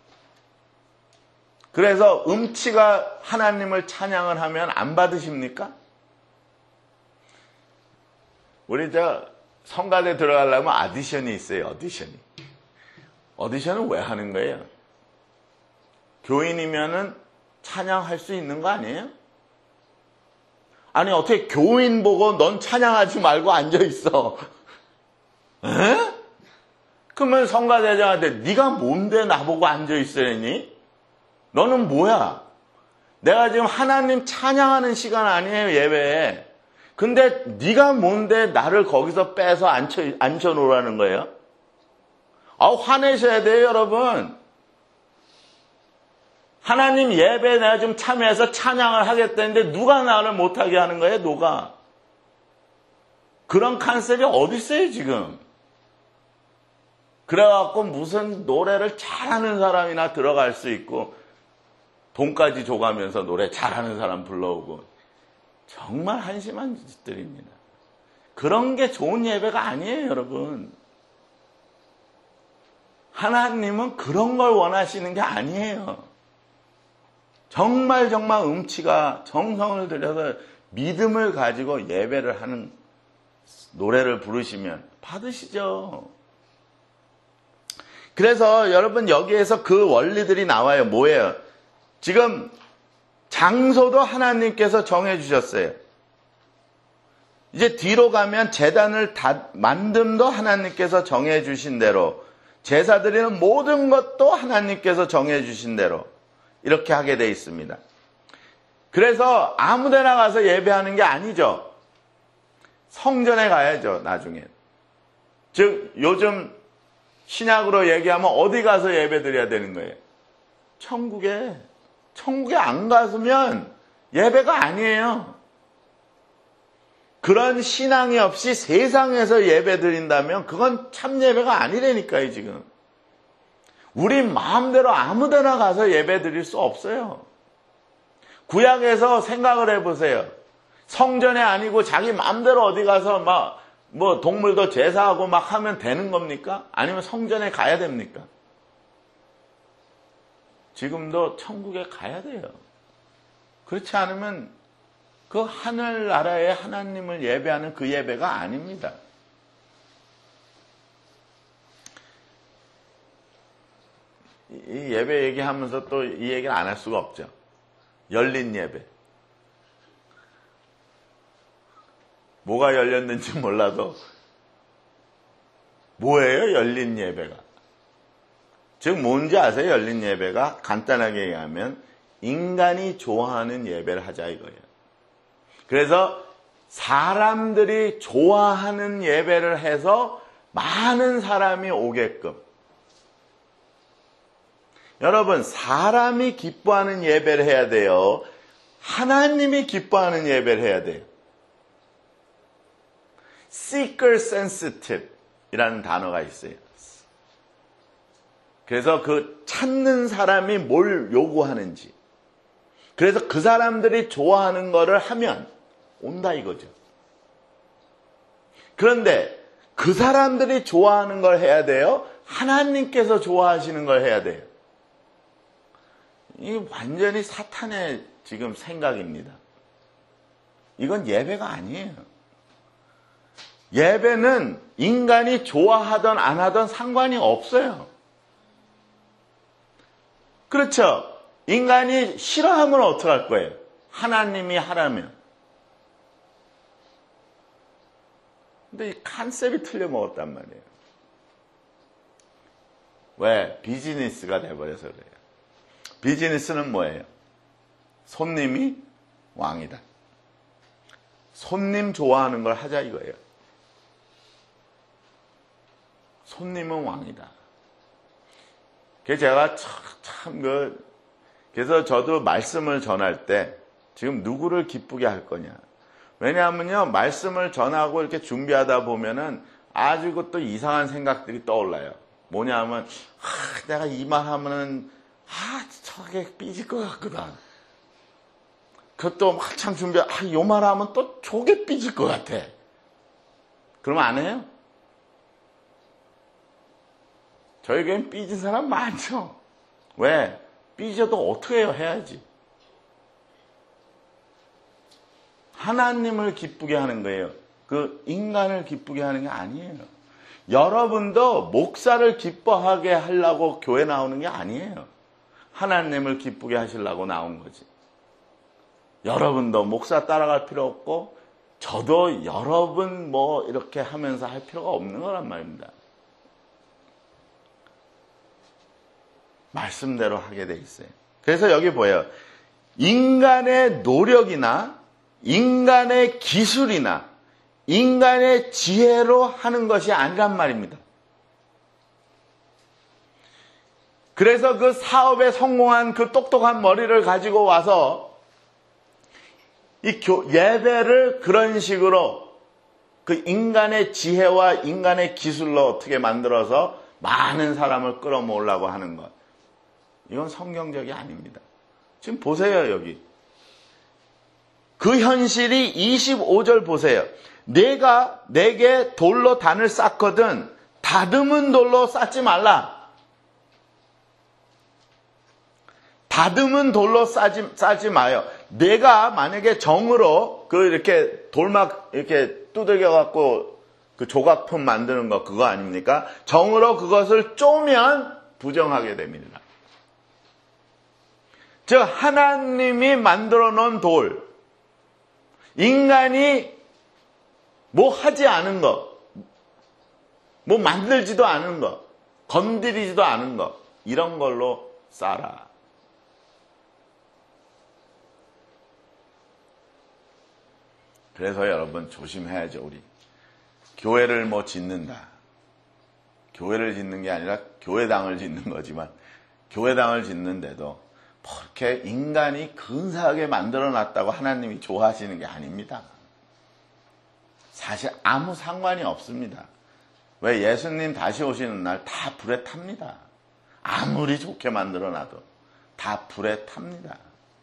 그래서 음치가 하나님을 찬양을 하면 안 받으십니까? 우리 저 성가대 들어가려면 아디션이 있어요. 오디션이. 오디션은 왜 하는 거예요? 교인이면은 찬양할 수 있는 거 아니에요? 아니 어떻게 교인 보고 넌 찬양하지 말고 앉아있어. 에? 그러면 성가대장한테 네가 뭔데 나보고 앉아있으려니? 너는 뭐야? 내가 지금 하나님 찬양하는 시간 아니에요, 예배에. 근데 네가 뭔데 나를 거기서 빼서 앉혀, 앉혀놓으라는 거예요? 아, 화내셔야 돼요, 여러분. 하나님 예배에 내가 좀 참여해서 찬양을 하겠다는데 누가 나를 못하게 하는 거예요, 누가? 그런 컨셉이 어디 있어요, 지금? 그래갖고 무슨 노래를 잘하는 사람이나 들어갈 수 있고 돈까지 줘가면서 노래 잘하는 사람 불러오고 정말 한심한 짓들입니다. 그런 게 좋은 예배가 아니에요, 여러분. 하나님은 그런 걸 원하시는 게 아니에요. 정말 정말 음치가 정성을 들여서 믿음을 가지고 예배를 하는 노래를 부르시면 받으시죠. 그래서 여러분 여기에서 그 원리들이 나와요. 뭐예요? 지금 장소도 하나님께서 정해 주셨어요. 이제 뒤로 가면 제단을 다, 만듦도 하나님께서 정해 주신 대로, 제사 드리는 모든 것도 하나님께서 정해 주신 대로 이렇게 하게 돼 있습니다. 그래서 아무 데나 가서 예배하는 게 아니죠. 성전에 가야죠, 나중에. 즉 요즘 신약으로 얘기하면 어디 가서 예배 드려야 되는 거예요? 천국에. 천국에 안 갔으면 예배가 아니에요. 그런 신앙이 없이 세상에서 예배 드린다면 그건 참 예배가 아니라니까요, 지금. 우리 마음대로 아무 데나 가서 예배 드릴 수 없어요. 구약에서 생각을 해보세요. 성전에 아니고 자기 마음대로 어디 가서 막 뭐 동물도 제사하고 막 하면 되는 겁니까? 아니면 성전에 가야 됩니까? 지금도 천국에 가야 돼요. 그렇지 않으면 그 하늘나라의 하나님을 예배하는 그 예배가 아닙니다. 이 예배 얘기하면서 또 이 얘기를 안 할 수가 없죠. 열린 예배. 뭐가 열렸는지 몰라도 뭐예요, 열린 예배가? 즉 뭔지 아세요? 열린 예배가 간단하게 얘기하면 인간이 좋아하는 예배를 하자 이거예요. 그래서 사람들이 좋아하는 예배를 해서 많은 사람이 오게끔. 여러분, 사람이 기뻐하는 예배를 해야 돼요? 하나님이 기뻐하는 예배를 해야 돼요? seeker sensitive 이라는 단어가 있어요. 그래서 그 찾는 사람이 뭘 요구하는지, 그래서 그 사람들이 좋아하는 거를 하면 온다 이거죠. 그런데 그 사람들이 좋아하는 걸 해야 돼요? 하나님께서 좋아하시는 걸 해야 돼요? 이 완전히 사탄의 지금 생각입니다. 이건 예배가 아니에요. 예배는 인간이 좋아하든 안 하든 상관이 없어요. 그렇죠? 인간이 싫어하면 어떡할 거예요? 하나님이 하라면. 근데 이 컨셉이 틀려먹었단 말이에요. 왜? 비즈니스가 돼버려서 그래요. 비즈니스는 뭐예요? 손님이 왕이다. 손님 좋아하는 걸 하자 이거예요. 손님은 왕이다. 그래서 제가 참, 참, 그, 그래서 저도 말씀을 전할 때 지금 누구를 기쁘게 할 거냐. 왜냐하면요, 말씀을 전하고 이렇게 준비하다 보면은 아주 그것도 이상한 생각들이 떠올라요. 뭐냐 하면, 아, 내가 이 말 하면은, 아, 저게 삐질 것 같거든. 그것도 한참 준비, 아, 요 말 하면 또 저게 삐질 것 같아. 그러면 안 해요? 저희 교회는 삐진 사람 많죠. 왜? 삐져도 어떻게 해요? 해야지. 하나님을 기쁘게 하는 거예요. 그 인간을 기쁘게 하는 게 아니에요. 여러분도 목사를 기뻐하게 하려고 교회 나오는 게 아니에요. 하나님을 기쁘게 하시려고 나온 거지. 여러분도 목사 따라갈 필요 없고 저도 여러분 뭐 이렇게 하면서 할 필요가 없는 거란 말입니다. 말씀대로 하게 돼 있어요. 그래서 여기 보여요. 인간의 노력이나 인간의 기술이나 인간의 지혜로 하는 것이 아니란 말입니다. 그래서 그 사업에 성공한 그 똑똑한 머리를 가지고 와서 이 예배를 그런 식으로 그 인간의 지혜와 인간의 기술로 어떻게 만들어서 많은 사람을 끌어모으려고 하는 것. 이건 성경적이 아닙니다. 지금 보세요, 여기. 그 현실이 이십오 절 보세요. 내가 내게 돌로 단을 쌓거든 다듬은 돌로 쌓지 말라. 다듬은 돌로 쌓지, 쌓지 마요. 내가 만약에 정으로 그 이렇게 돌막 이렇게 두들겨 갖고 그 조각품 만드는 거 그거 아닙니까? 정으로 그것을 쪼면 부정하게 됩니다. 즉 하나님이 만들어 놓은 돌, 인간이 뭐 하지 않은 것, 뭐 만들지도 않은 것, 건드리지도 않은 것, 이런 걸로 쌓아라. 그래서 여러분 조심해야죠. 우리 교회를 뭐 짓는다. 교회를 짓는 게 아니라 교회당을 짓는 거지만 교회당을 짓는데도 그렇게 인간이 근사하게 만들어놨다고 하나님이 좋아하시는 게 아닙니다. 사실 아무 상관이 없습니다. 왜? 예수님 다시 오시는 날 다 불에 탑니다. 아무리 좋게 만들어놔도 다 불에 탑니다.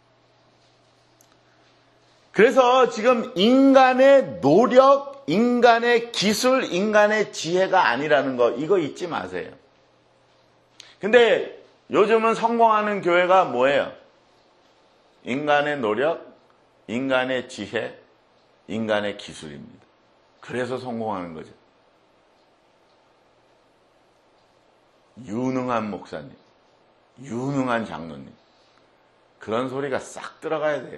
그래서 지금 인간의 노력, 인간의 기술, 인간의 지혜가 아니라는 거 이거 잊지 마세요. 근데 요즘은 성공하는 교회가 뭐예요? 인간의 노력, 인간의 지혜, 인간의 기술입니다. 그래서 성공하는 거죠. 유능한 목사님, 유능한 장로님, 그런 소리가 싹 들어가야 돼요.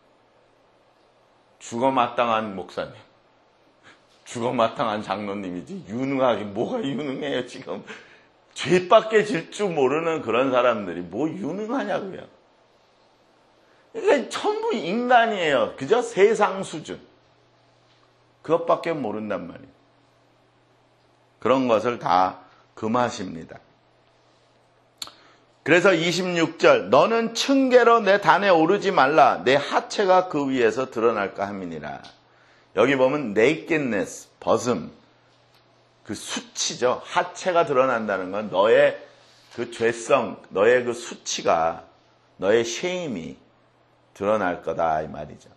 죽어마땅한 목사님, 죽어마땅한 장로님이지 유능하게 뭐가 유능해요 지금. 죄밖에 질 줄 모르는 그런 사람들이 뭐 유능하냐고요. 그러니까 전부 인간이에요. 그저 세상 수준. 그것밖에 모른단 말이에요. 그런 것을 다 금하십니다. 그래서 이십육 절 너는 층계로 내 단에 오르지 말라 내 하체가 그 위에서 드러날까 함이니라. 여기 보면 nakedness, 벗음, 그 수치죠. 하체가 드러난다는 건 너의 그 죄성, 너의 그 수치가, 너의 쉐임이 드러날 거다 이 말이죠.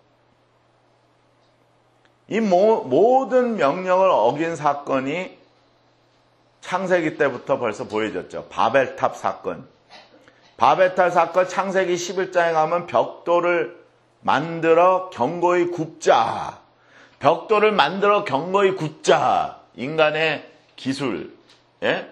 이 모, 모든 명령을 어긴 사건이 창세기 때부터 벌써 보여졌죠. 바벨탑 사건. 바벨탑 사건 창세기 십일 장에 가면 벽돌을 만들어 견고히 굽자. 벽돌을 만들어 견고히 굽자. 인간의 기술. 예?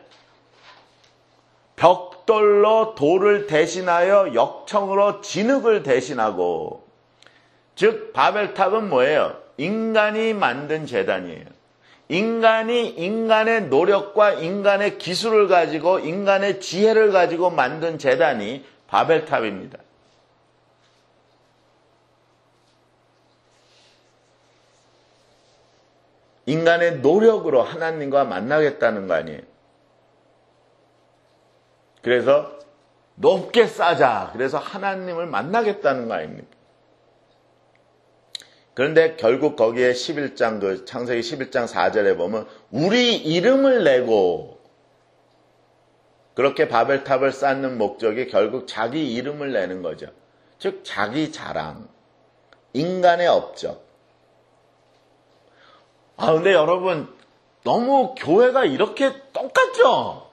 벽돌로 돌을 대신하여 역청으로 진흙을 대신하고. 즉 바벨탑은 뭐예요? 인간이 만든 제단이에요. 인간이 인간의 노력과 인간의 기술을 가지고 인간의 지혜를 가지고 만든 제단이 바벨탑입니다. 인간의 노력으로 하나님과 만나겠다는 거 아니에요. 그래서 높게 쌓자. 그래서 하나님을 만나겠다는 거 아닙니까? 그런데 결국 거기에 십일 장, 그 창세기 십일 장 사 절에 보면 우리 이름을 내고 그렇게 바벨탑을 쌓는 목적이 결국 자기 이름을 내는 거죠. 즉 자기 자랑, 인간의 업적. 아 근데 여러분 너무 교회가 이렇게 똑같죠?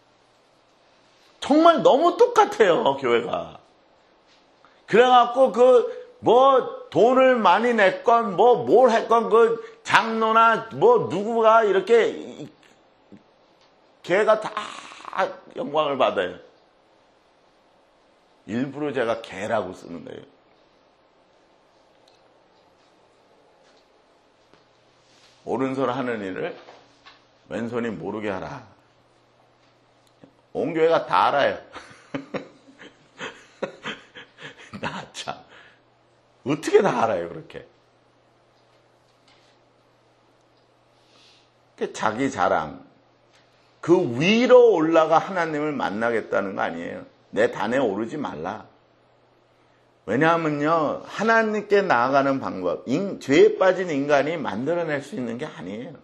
정말 너무 똑같아요 교회가. 그래갖고 그 뭐 돈을 많이 냈건 뭐 뭘 했건 그 장로나 뭐 누구가 이렇게 걔가 다 영광을 받아요. 일부러 제가 개라고 쓰는 거예요. 오른손 하는 일을 왼손이 모르게 하라. 온 교회가 다 알아요. 나 참. 어떻게 다 알아요, 그렇게? 자기 자랑. 그 위로 올라가 하나님을 만나겠다는 거 아니에요. 내 단에 오르지 말라. 왜냐하면요, 하나님께 나아가는 방법, 인, 죄에 빠진 인간이 만들어낼 수 있는 게 아니에요.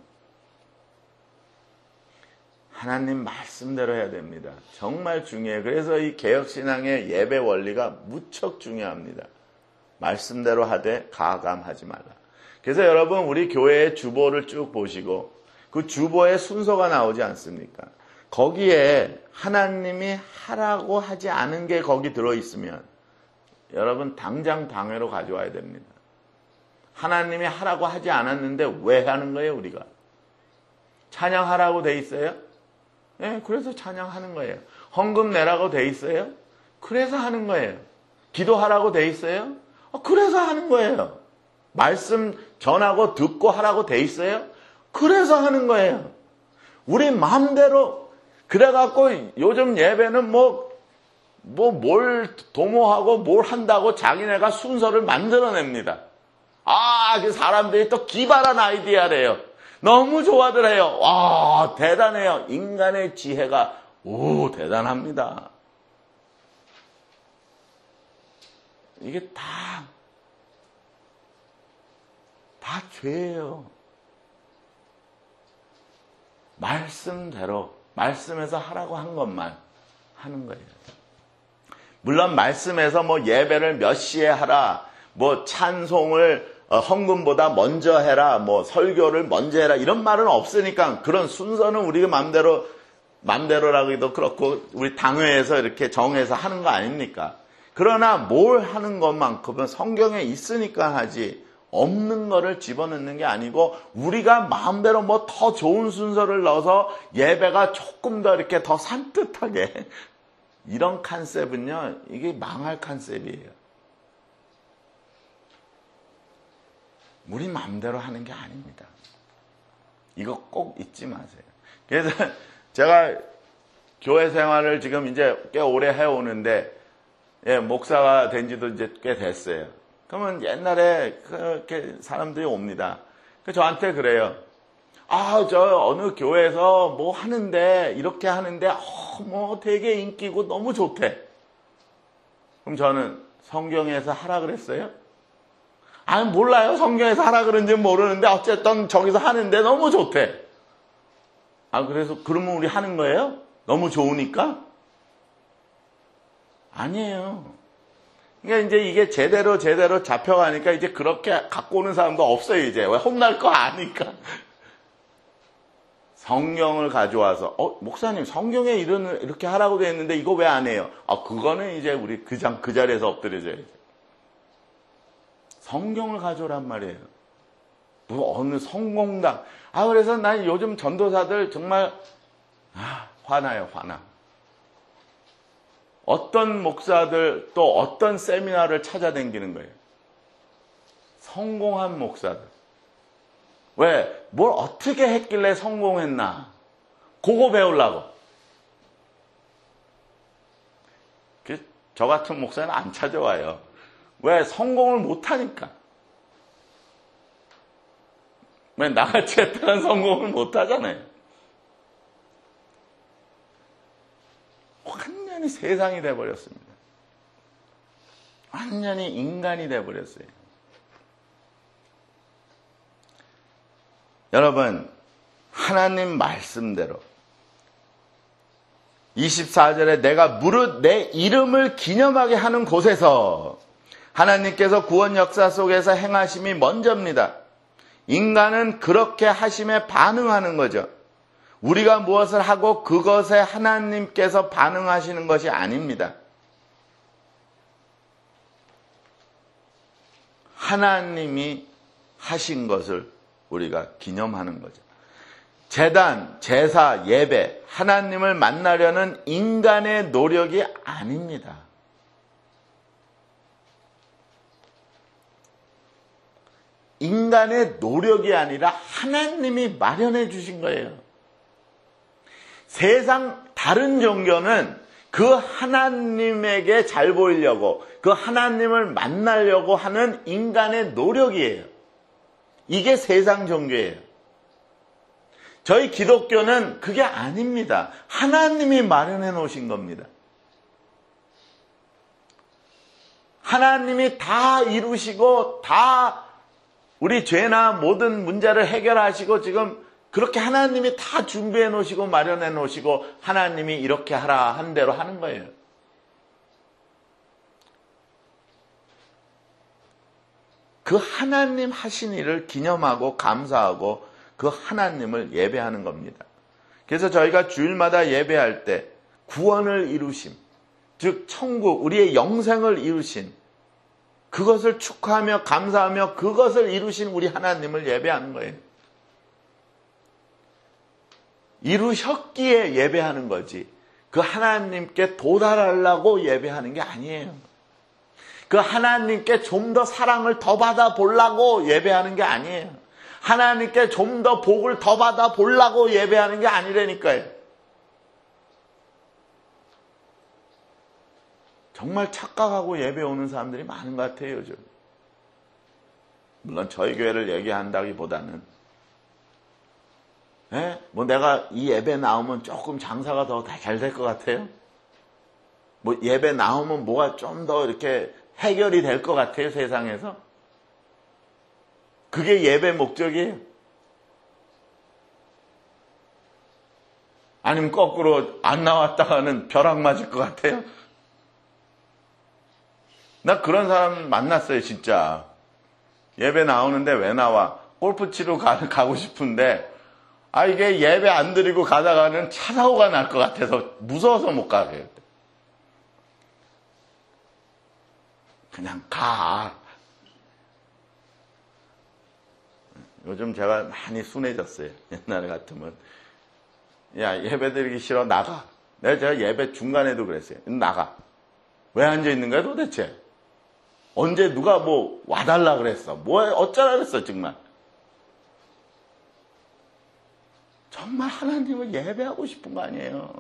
하나님 말씀대로 해야 됩니다. 정말 중요해요. 그래서 이 개혁신앙의 예배 원리가 무척 중요합니다. 말씀대로 하되 가감하지 말라. 그래서 여러분 우리 교회의 주보를 쭉 보시고 그 주보에 순서가 나오지 않습니까? 거기에 하나님이 하라고 하지 않은 게 거기 들어있으면 여러분 당장 당회로 가져와야 됩니다. 하나님이 하라고 하지 않았는데 왜 하는 거예요 우리가? 찬양하라고 돼 있어요? 네, 그래서 찬양하는 거예요. 헌금 내라고 돼 있어요? 그래서 하는 거예요. 기도하라고 돼 있어요? 그래서 하는 거예요. 말씀 전하고 듣고 하라고 돼 있어요? 그래서 하는 거예요. 우리 마음대로 그래갖고 요즘 예배는 뭐 뭐 뭘 도모하고 뭘 한다고 자기네가 순서를 만들어냅니다. 아, 그 사람들이 또 기발한 아이디어래요. 너무 좋아들 해요. 와, 대단해요. 인간의 지혜가 오 대단합니다. 이게 다, 다 죄예요. 말씀대로, 말씀에서 하라고 한 것만 하는 거예요. 물론 말씀에서 뭐 예배를 몇 시에 하라, 뭐 찬송을 어, 헌금보다 먼저 해라, 뭐 설교를 먼저 해라, 이런 말은 없으니까 그런 순서는 우리가 마음대로, 마음대로라기도 그렇고 우리 당회에서 이렇게 정해서 하는 거 아닙니까? 그러나 뭘 하는 것만큼은 성경에 있으니까 하지 없는 거를 집어넣는 게 아니고 우리가 마음대로 뭐 더 좋은 순서를 넣어서 예배가 조금 더 이렇게 더 산뜻하게 이런 컨셉은요 이게 망할 컨셉이에요. 우리 마음대로 하는 게 아닙니다. 이거 꼭 잊지 마세요. 그래서 제가 교회 생활을 지금 이제 꽤 오래 해오는데 예, 목사가 된 지도 이제 꽤 됐어요. 그러면 옛날에 그렇게 사람들이 옵니다. 그 저한테 그래요. 아, 저 어느 교회에서 뭐 하는데 이렇게 하는데 어, 뭐 되게 인기고 너무 좋대. 그럼 저는 성경에서 하라 그랬어요? 아니 몰라요. 성경에서 하라 그런지 모르는데 어쨌든 저기서 하는데 너무 좋대. 아 그래서 그러면 우리 하는 거예요? 너무 좋으니까? 아니에요. 그러니까 이제 이게 제대로 제대로 잡혀가니까 이제 그렇게 갖고 오는 사람도 없어요. 이제 왜 혼날 거 아니까. 성경을 가져와서 어 목사님 성경에 이런 이렇게 하라고 돼 있는데 이거 왜 안 해요? 아 그거는 이제 우리 그장 그 자리에서 엎드려져야죠. 성경을 가져오란 말이에요. 뭐 어느 성공당. 아 그래서 난 요즘 전도사들 정말 아, 화나요 화나. 어떤 목사들 또 어떤 세미나를 찾아다니는 거예요. 성공한 목사들. 왜? 뭘 어떻게 했길래 성공했나? 그거 배우려고. 저 같은 목사는 안 찾아와요. 왜? 성공을 못하니까. 왜? 나같이 했다는 성공을 못하잖아요. 완전히 세상이 돼버렸습니다. 완전히 인간이 돼버렸어요. 여러분, 하나님 말씀대로 이십사 절에 내가 무릇 내 이름을 기념하게 하는 곳에서 하나님께서 구원 역사 속에서 행하심이 먼저입니다. 인간은 그렇게 하심에 반응하는 거죠. 우리가 무엇을 하고 그것에 하나님께서 반응하시는 것이 아닙니다. 하나님이 하신 것을 우리가 기념하는 거죠. 제단, 제사, 예배, 하나님을 만나려는 인간의 노력이 아닙니다. 인간의 노력이 아니라 하나님이 마련해 주신 거예요. 세상 다른 종교는 그 하나님에게 잘 보이려고, 그 하나님을 만나려고 하는 인간의 노력이에요. 이게 세상 종교예요. 저희 기독교는 그게 아닙니다. 하나님이 마련해 놓으신 겁니다. 하나님이 다 이루시고 다 우리 죄나 모든 문제를 해결하시고 지금 그렇게 하나님이 다 준비해 놓으시고 마련해 놓으시고 하나님이 이렇게 하라 한 대로 하는 거예요. 그 하나님 하신 일을 기념하고 감사하고 그 하나님을 예배하는 겁니다. 그래서 저희가 주일마다 예배할 때 구원을 이루심, 즉 천국, 우리의 영생을 이루신 그것을 축하하며 감사하며 그것을 이루신 우리 하나님을 예배하는 거예요. 이루셨기에 예배하는 거지 그 하나님께 도달하려고 예배하는 게 아니에요. 그 하나님께 좀 더 사랑을 더 받아 보려고 예배하는 게 아니에요. 하나님께 좀 더 복을 더 받아 보려고 예배하는 게 아니라니까요. 정말 착각하고 예배 오는 사람들이 많은 것 같아요, 요즘. 물론 저희 교회를 얘기한다기보다는 예? 뭐 내가 이 예배 나오면 조금 장사가 더 잘 될 것 같아요? 뭐 예배 나오면 뭐가 좀 더 이렇게 해결이 될 것 같아요, 세상에서? 그게 예배 목적이에요? 아니면 거꾸로 안 나왔다가는 벼락 맞을 것 같아요? 나 그런 사람 만났어요, 진짜. 예배 나오는데 왜 나와? 골프 치러 가, 가고 싶은데 아 이게 예배 안 드리고 가다가는 차 사고가 날 것 같아서 무서워서 못 가게. 그냥 가. 요즘 제가 많이 순해졌어요. 옛날에 같으면 야 예배 드리기 싫어 나가. 내가 제가 예배 중간에도 그랬어요. 나가. 왜 앉아 있는 거야 도대체? 언제 누가 뭐 와달라 그랬어? 뭐 어쩌라 그랬어 정말. 정말 하나님을 예배하고 싶은 거 아니에요.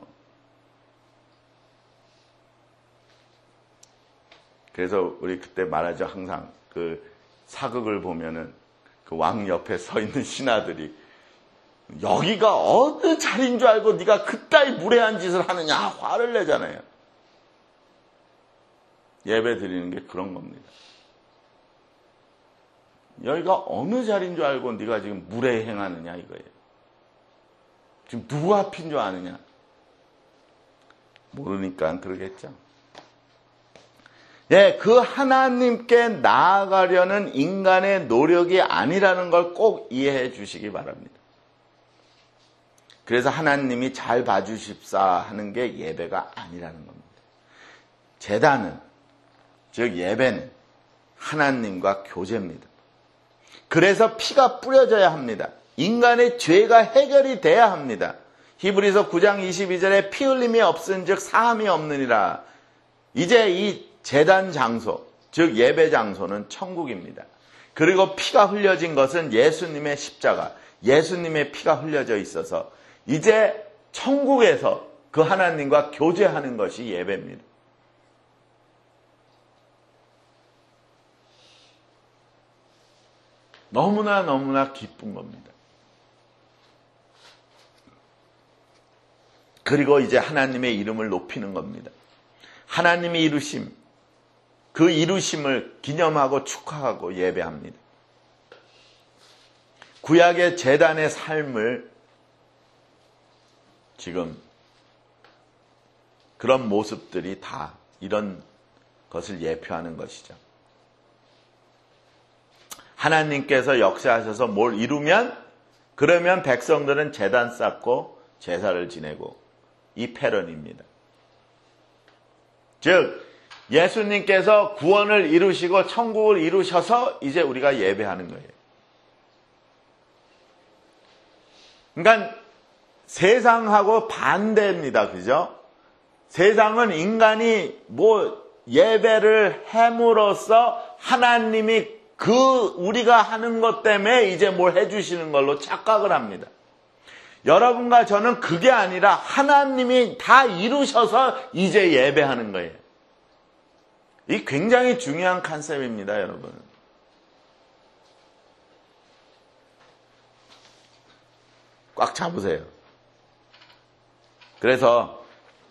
그래서 우리 그때 말하죠. 항상 그 사극을 보면은 그 왕 옆에 서 있는 신하들이 여기가 어느 자리인 줄 알고 네가 그따위 무례한 짓을 하느냐 화를 내잖아요. 예배 드리는 게 그런 겁니다. 여기가 어느 자리인 줄 알고 네가 지금 무례 행하느냐 이거예요. 지금 누구 앞인 줄 아느냐. 모르니까 그러겠죠. 예, 그 하나님께 나아가려는 인간의 노력이 아니라는 걸 꼭 이해해 주시기 바랍니다. 그래서 하나님이 잘 봐주십사 하는 게 예배가 아니라는 겁니다. 제단은, 즉 예배는 하나님과 교제입니다. 그래서 피가 뿌려져야 합니다. 인간의 죄가 해결이 돼야 합니다. 히브리서 구 장 이십이 절에 피 흘림이 없은즉 사함이 없느니라. 이제 이 제단 장소, 즉 예배 장소는 천국입니다. 그리고 피가 흘려진 것은 예수님의 십자가, 예수님의 피가 흘려져 있어서 이제 천국에서 그 하나님과 교제하는 것이 예배입니다. 너무나 너무나 기쁜 겁니다. 그리고 이제 하나님의 이름을 높이는 겁니다. 하나님이 이루심, 그 이루심을 기념하고 축하하고 예배합니다. 구약의 제단의 삶을 지금 그런 모습들이 다 이런 것을 예표하는 것이죠. 하나님께서 역사하셔서 뭘 이루면 그러면 백성들은 제단 쌓고 제사를 지내고 이 패런입니다. 즉 예수님께서 구원을 이루시고 천국을 이루셔서 이제 우리가 예배하는 거예요. 그러니까 세상하고 반대입니다. 그죠? 세상은 인간이 뭐 예배를 함으로써 하나님이 그 우리가 하는 것 때문에 이제 뭘 해주시는 걸로 착각을 합니다. 여러분과 저는 그게 아니라 하나님이 다 이루셔서 이제 예배하는 거예요. 이 굉장히 중요한 컨셉입니다, 여러분. 꽉 잡으세요. 그래서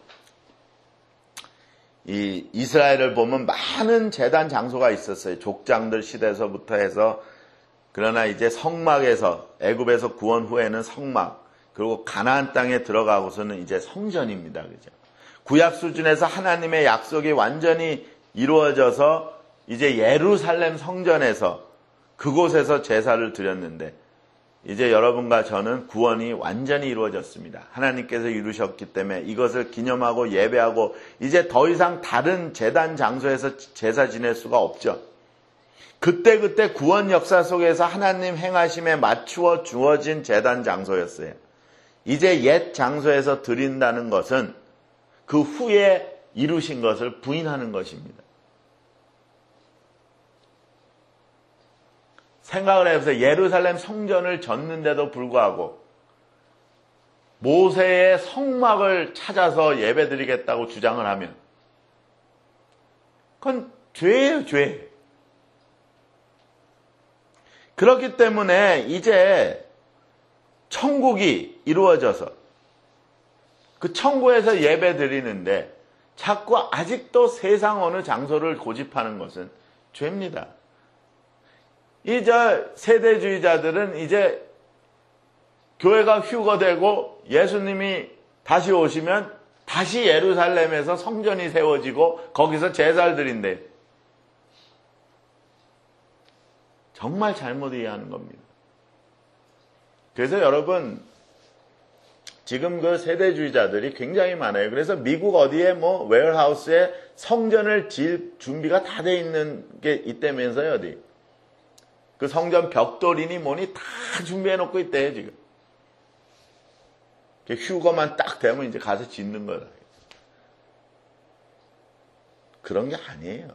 이 이스라엘을 보면 많은 제단 장소가 있었어요. 족장들 시대에서부터 해서. 그러나 이제 성막에서, 애굽에서 구원 후에는 성막, 그리고 가나안 땅에 들어가고서는 이제 성전입니다. 그죠? 구약 수준에서 하나님의 약속이 완전히 이루어져서 이제 예루살렘 성전에서 그곳에서 제사를 드렸는데 이제 여러분과 저는 구원이 완전히 이루어졌습니다. 하나님께서 이루셨기 때문에 이것을 기념하고 예배하고 이제 더 이상 다른 제단 장소에서 제사 지낼 수가 없죠. 그때그때 구원 역사 속에서 하나님 행하심에 맞추어 주어진 제단 장소였어요. 이제 옛 장소에서 드린다는 것은 그 후에 이루신 것을 부인하는 것입니다. 생각을 해보세요. 예루살렘 성전을 졌는데도 불구하고 모세의 성막을 찾아서 예배드리겠다고 주장을 하면 그건 죄예요, 죄. 그렇기 때문에 이제 천국이 이루어져서 그 천국에서 예배드리는데 자꾸 아직도 세상 어느 장소를 고집하는 것은 죄입니다. 이제 세대주의자들은 이제 교회가 휴거되고 예수님이 다시 오시면 다시 예루살렘에서 성전이 세워지고 거기서 제사를 드린대. 정말 잘못 이해하는 겁니다. 그래서 여러분 지금 그 세대주의자들이 굉장히 많아요. 그래서 미국 어디에 뭐 웨어하우스에 성전을 지을 준비가 다 돼 있는 게 있다면서요, 어디. 그 성전 벽돌이니 뭐니 다 준비해 놓고 있대요, 지금. 휴거만 딱 되면 이제 가서 짓는 거다. 그런 게 아니에요.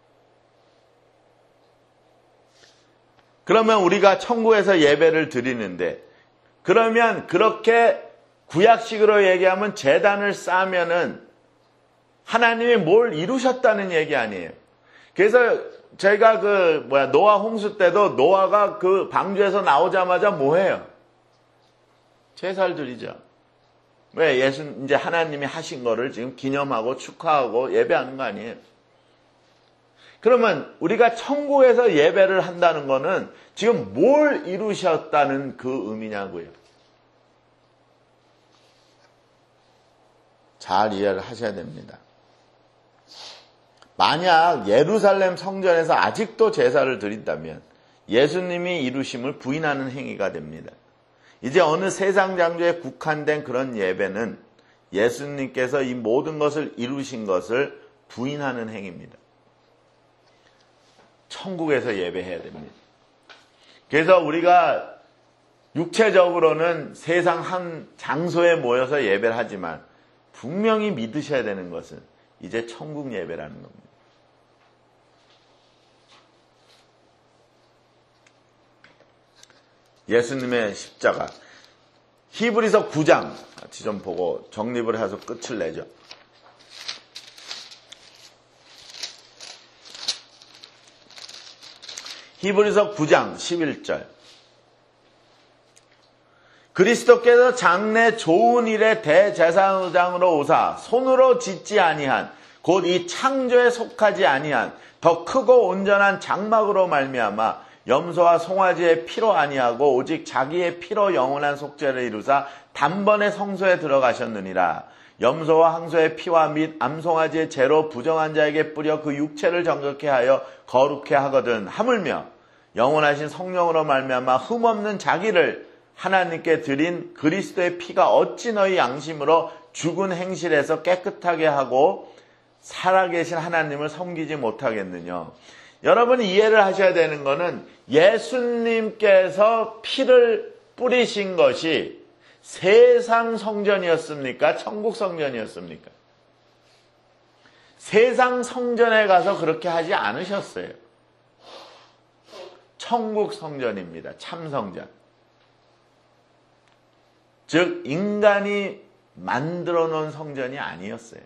그러면 우리가 천국에서 예배를 드리는데, 그러면 그렇게 구약식으로 얘기하면 제단을 쌓으면은 하나님이 뭘 이루셨다는 얘기 아니에요. 그래서 제가 그 뭐야 노아 홍수 때도 노아가 그 방주에서 나오자마자 뭐 해요? 제사를 드리죠. 왜? 예수, 이제 하나님이 하신 거를 지금 기념하고 축하하고 예배하는 거 아니에요? 그러면 우리가 천국에서 예배를 한다는 거는 지금 뭘 이루셨다는 그 의미냐고요. 잘 이해를 하셔야 됩니다. 만약 예루살렘 성전에서 아직도 제사를 드린다면 예수님이 이루심을 부인하는 행위가 됩니다. 이제 어느 세상 장조에 국한된 그런 예배는 예수님께서 이 모든 것을 이루신 것을 부인하는 행위입니다. 천국에서 예배해야 됩니다. 그래서 우리가 육체적으로는 세상 한 장소에 모여서 예배를 하지만 분명히 믿으셔야 되는 것은 이제 천국 예배라는 겁니다. 예수님의 십자가. 히브리서 구 장 같이 좀 보고 정립을 해서 끝을 내죠. 히브리서 구 장 십일 절. 그리스도께서 장래 좋은 일의 대제사장으로 오사 손으로 짓지 아니한 곧 이 창조에 속하지 아니한 더 크고 온전한 장막으로 말미암아 염소와 송아지의 피로 아니하고 오직 자기의 피로 영원한 속죄를 이루사 단번에 성소에 들어가셨느니라. 염소와 항소의 피와 및 암송아지의 죄로 부정한 자에게 뿌려 그 육체를 정결케 하여 거룩케 하거든. 하물며 영원하신 성령으로 말미암아 흠없는 자기를 하나님께 드린 그리스도의 피가 어찌 너희 양심으로 죽은 행실에서 깨끗하게 하고 살아계신 하나님을 섬기지 못하겠느냐. 여러분이 이해를 하셔야 되는 것은 예수님께서 피를 뿌리신 것이 세상 성전이었습니까? 천국 성전이었습니까? 세상 성전에 가서 그렇게 하지 않으셨어요. 천국 성전입니다. 참 성전. 즉 인간이 만들어 놓은 성전이 아니었어요.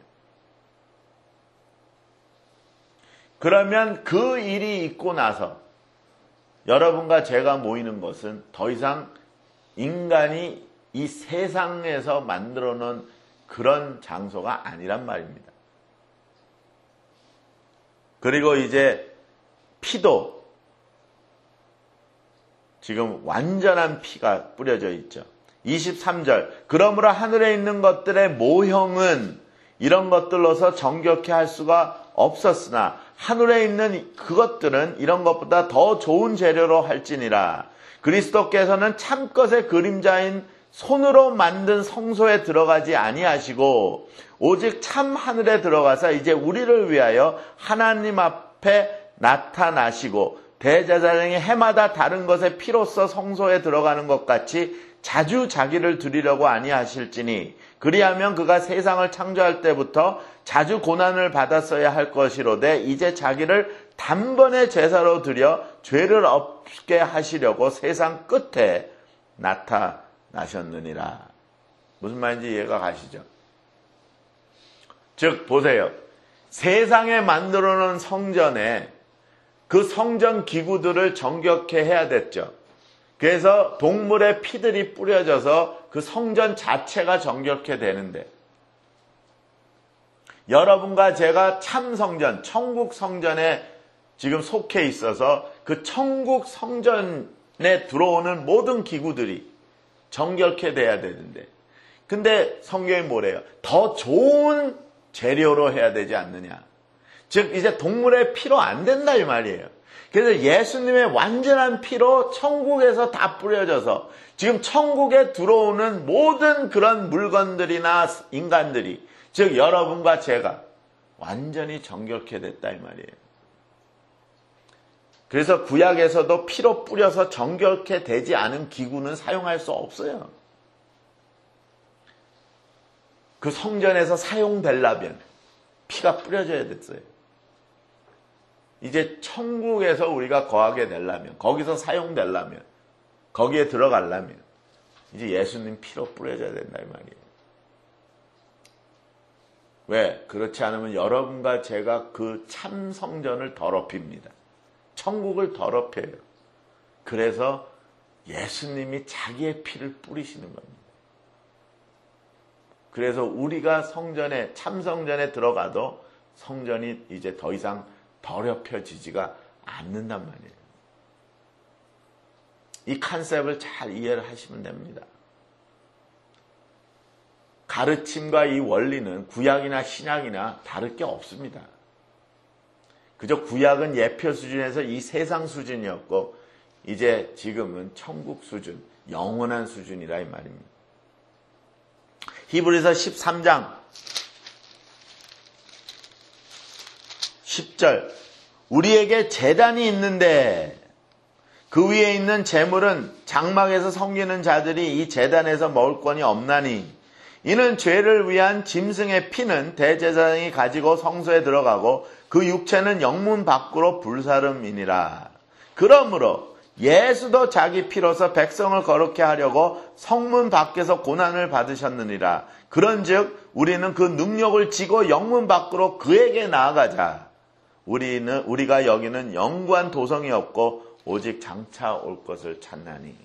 그러면 그 일이 있고 나서 여러분과 제가 모이는 것은 더 이상 인간이 이 세상에서 만들어 놓은 그런 장소가 아니란 말입니다. 그리고 이제 피도 지금 완전한 피가 뿌려져 있죠. 이십삼 절. 그러므로 하늘에 있는 것들의 모형은 이런 것들로서 정결케 할 수가 없었으나 하늘에 있는 그것들은 이런 것보다 더 좋은 재료로 할지니라. 그리스도께서는 참것의 그림자인 손으로 만든 성소에 들어가지 아니하시고 오직 참 하늘에 들어가서 이제 우리를 위하여 하나님 앞에 나타나시고 대제사장이 해마다 다른 것의 피로써 성소에 들어가는 것 같이 자주 자기를 드리려고 아니하실지니 그리하면 그가 세상을 창조할 때부터 자주 고난을 받았어야 할 것이로되 이제 자기를 단번에 제사로 드려 죄를 없게 하시려고 세상 끝에 나타나셨느니라. 무슨 말인지 이해가 가시죠? 즉 보세요. 세상에 만들어 놓은 성전에 그 성전 기구들을 정결케 해야 됐죠. 그래서 동물의 피들이 뿌려져서 그 성전 자체가 정결케 되는데 여러분과 제가 참 성전, 천국 성전에 지금 속해 있어서 그 천국 성전에 들어오는 모든 기구들이 정결케 돼야 되는데 근데 성경이 뭐래요? 더 좋은 재료로 해야 되지 않느냐. 즉 이제 동물의 피로 안 된다 이 말이에요. 그래서 예수님의 완전한 피로 천국에서 다 뿌려져서 지금 천국에 들어오는 모든 그런 물건들이나 인간들이 즉 여러분과 제가 완전히 정결케 됐다 이 말이에요. 그래서 구약에서도 피로 뿌려서 정결케 되지 않은 기구는 사용할 수 없어요. 그 성전에서 사용되려면 피가 뿌려져야 됐어요. 이제 천국에서 우리가 거하게 되려면 거기서 사용되려면 거기에 들어가려면 이제 예수님 피로 뿌려져야 된다 이 말이에요. 왜? 그렇지 않으면 여러분과 제가 그 참 성전을 더럽힙니다. 천국을 더럽혀요. 그래서 예수님이 자기의 피를 뿌리시는 겁니다. 그래서 우리가 성전에, 참성전에 들어가도 성전이 이제 더 이상 더럽혀지지가 않는단 말이에요. 이 컨셉을 잘 이해를 하시면 됩니다. 가르침과 이 원리는 구약이나 신약이나 다를 게 없습니다. 그저 구약은 예표 수준에서 이 세상 수준이었고 이제 지금은 천국 수준, 영원한 수준이라 이 말입니다. 히브리서 십삼 장 십 절 우리에게 제단이 있는데 그 위에 있는 제물은 장막에서 섬기는 자들이 이 제단에서 먹을 권이 없나니 이는 죄를 위한 짐승의 피는 대제사장이 가지고 성소에 들어가고 그 육체는 영문 밖으로 불사름이니라. 그러므로 예수도 자기 피로서 백성을 거룩케 하려고 성문 밖에서 고난을 받으셨느니라. 그런즉 우리는 그 능력을 지고 영문 밖으로 그에게 나아가자. 우리는 우리가 여기는 영구한 도성이 없고 오직 장차 올 것을 찾나니.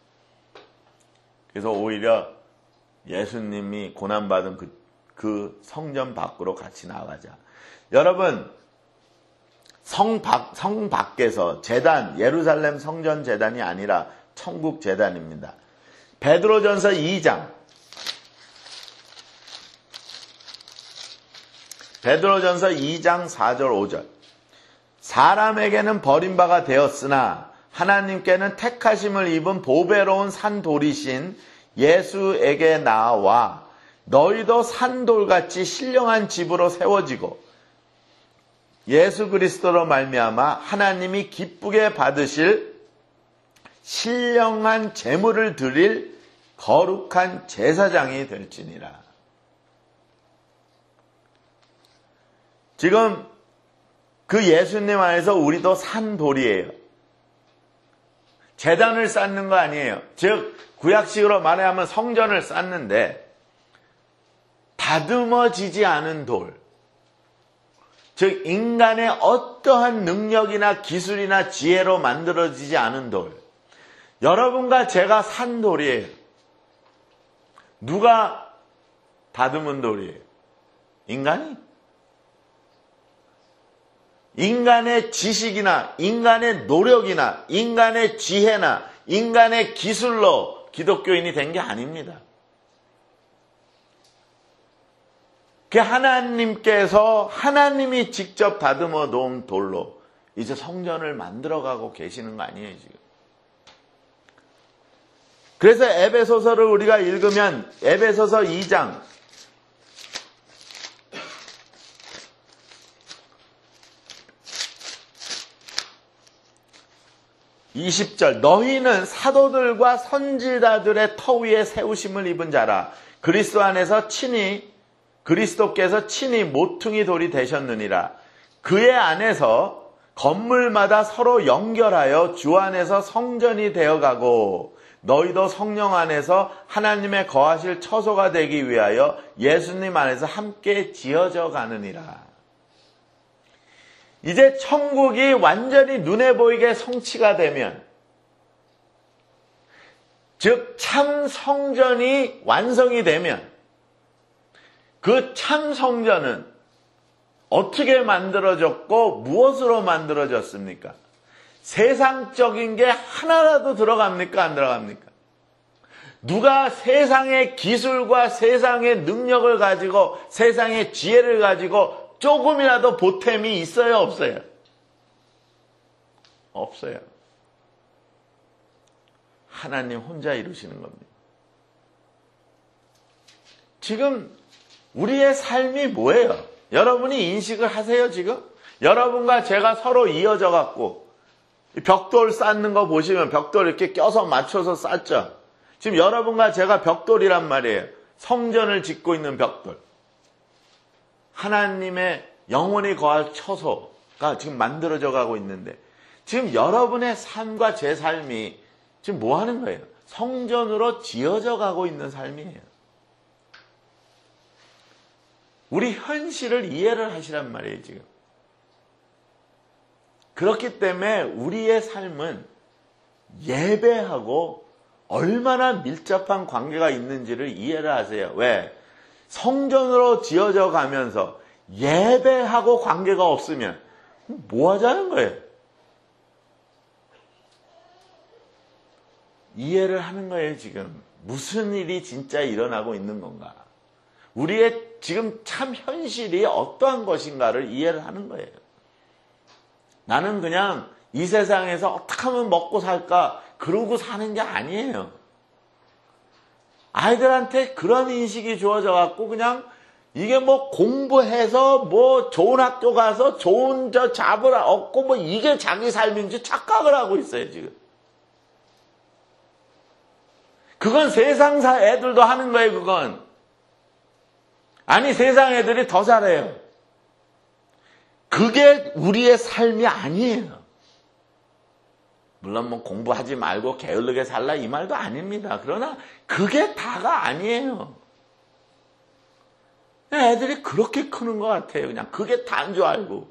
그래서 오히려 예수님이 고난받은 그, 그 성전 밖으로 같이 나가자. 여러분, 성 밖, 성 밖에서 제단, 예루살렘 성전 제단이 아니라 천국 제단입니다. 베드로전서 이 장. 베드로전서 이 장 사 절 오 절. 사람에게는 버림바가 되었으나 하나님께는 택하심을 입은 보배로운 산돌이신 예수에게 나와 너희도 산돌같이 신령한 집으로 세워지고 예수 그리스도로 말미암아 하나님이 기쁘게 받으실 신령한 제물을 드릴 거룩한 제사장이 될지니라. 지금 그 예수님 안에서 우리도 산돌이에요. 제단을 쌓는 거 아니에요. 즉 구약식으로 말하면 성전을 쌓는데 다듬어지지 않은 돌, 즉 인간의 어떠한 능력이나 기술이나 지혜로 만들어지지 않은 돌. 여러분과 제가 산 돌이에요. 누가 다듬은 돌이에요? 인간이? 인간의 지식이나 인간의 노력이나 인간의 지혜나 인간의 기술로 기독교인이 된 게 아닙니다. 그 하나님께서 하나님이 직접 다듬어 놓은 돌로 이제 성전을 만들어가고 계시는 거 아니에요 지금. 그래서 에베소서를 우리가 읽으면 에베소서 이 장 이십 절 너희는 사도들과 선지자들의 터 위에 세우심을 입은 자라. 그리스도 안에서 친히 그리스도께서 친히 모퉁이 돌이 되셨느니라. 그의 안에서 건물마다 서로 연결하여 주 안에서 성전이 되어가고 너희도 성령 안에서 하나님의 거하실 처소가 되기 위하여 예수님 안에서 함께 지어져 가느니라. 이제 천국이 완전히 눈에 보이게 성취가 되면, 즉 참 성전이 완성이 되면 그 참 성전은 어떻게 만들어졌고 무엇으로 만들어졌습니까? 세상적인 게 하나라도 들어갑니까? 안 들어갑니까? 누가 세상의 기술과 세상의 능력을 가지고 세상의 지혜를 가지고 조금이라도 보탬이 있어요? 없어요? 없어요. 하나님 혼자 이루시는 겁니다. 지금 우리의 삶이 뭐예요? 여러분이 인식을 하세요 지금? 여러분과 제가 서로 이어져 갖고 벽돌 쌓는 거 보시면 벽돌 이렇게 껴서 맞춰서 쌓죠. 지금 여러분과 제가 벽돌이란 말이에요. 성전을 짓고 있는 벽돌. 하나님의 영원히 거할 처소가 지금 만들어져 가고 있는데 지금 여러분의 삶과 제 삶이 지금 뭐 하는 거예요? 성전으로 지어져 가고 있는 삶이에요. 우리 현실을 이해를 하시란 말이에요, 지금. 그렇기 때문에 우리의 삶은 예배하고 얼마나 밀접한 관계가 있는지를 이해를 하세요. 왜? 성전으로 지어져 가면서 예배하고 관계가 없으면 뭐 하자는 거예요? 이해를 하는 거예요, 지금. 무슨 일이 진짜 일어나고 있는 건가? 우리의 지금 참 현실이 어떠한 것인가를 이해를 하는 거예요. 나는 그냥 이 세상에서 어떻게 하면 먹고 살까 그러고 사는 게 아니에요. 아이들한테 그런 인식이 주어져 갖고 그냥 이게 뭐 공부해서 뭐 좋은 학교 가서 좋은 저 잡을 얻고 뭐 이게 자기 삶인지 착각을 하고 있어요, 지금. 그건 세상사 애들도 하는 거예요, 그건. 아니, 세상 애들이 더 잘해요. 그게 우리의 삶이 아니에요. 물론 뭐 공부하지 말고 게을르게 살라 이 말도 아닙니다. 그러나 그게 다가 아니에요. 애들이 그렇게 크는 것 같아요. 그냥 그게 다인 줄 알고.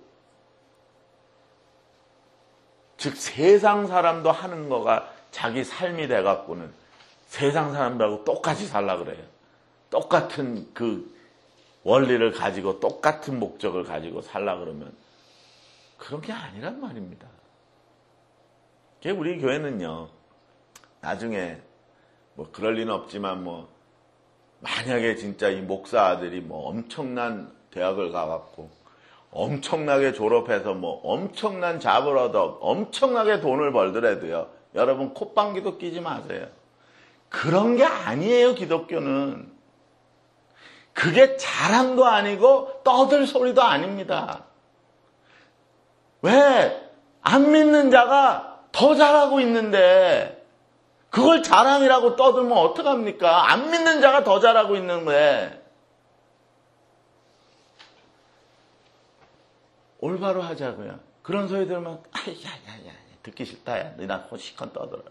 즉 세상 사람도 하는 거가 자기 삶이 돼갖고는 세상 사람들하고 똑같이 살라 그래요. 똑같은 그 원리를 가지고 똑같은 목적을 가지고 살라 그러면 그런 게 아니란 말입니다. 우리 교회는요, 나중에 뭐 그럴 리는 없지만 뭐 만약에 진짜 이 목사 아들이 뭐 엄청난 대학을 가갖고 엄청나게 졸업해서 뭐 엄청난 잡을 얻어 엄청나게 돈을 벌더라도요, 여러분 콧방귀도 끼지 마세요. 그런 게 아니에요, 기독교는. 그게 자랑도 아니고 떠들 소리도 아닙니다. 왜? 안 믿는 자가 더 잘하고 있는데 그걸 자랑이라고 떠들면 어떡합니까? 안 믿는 자가 더 잘하고 있는데. 올바로 하자고요. 그런 소리 들으면 야야야 듣기 싫다. 야, 너나 시컨 떠들어.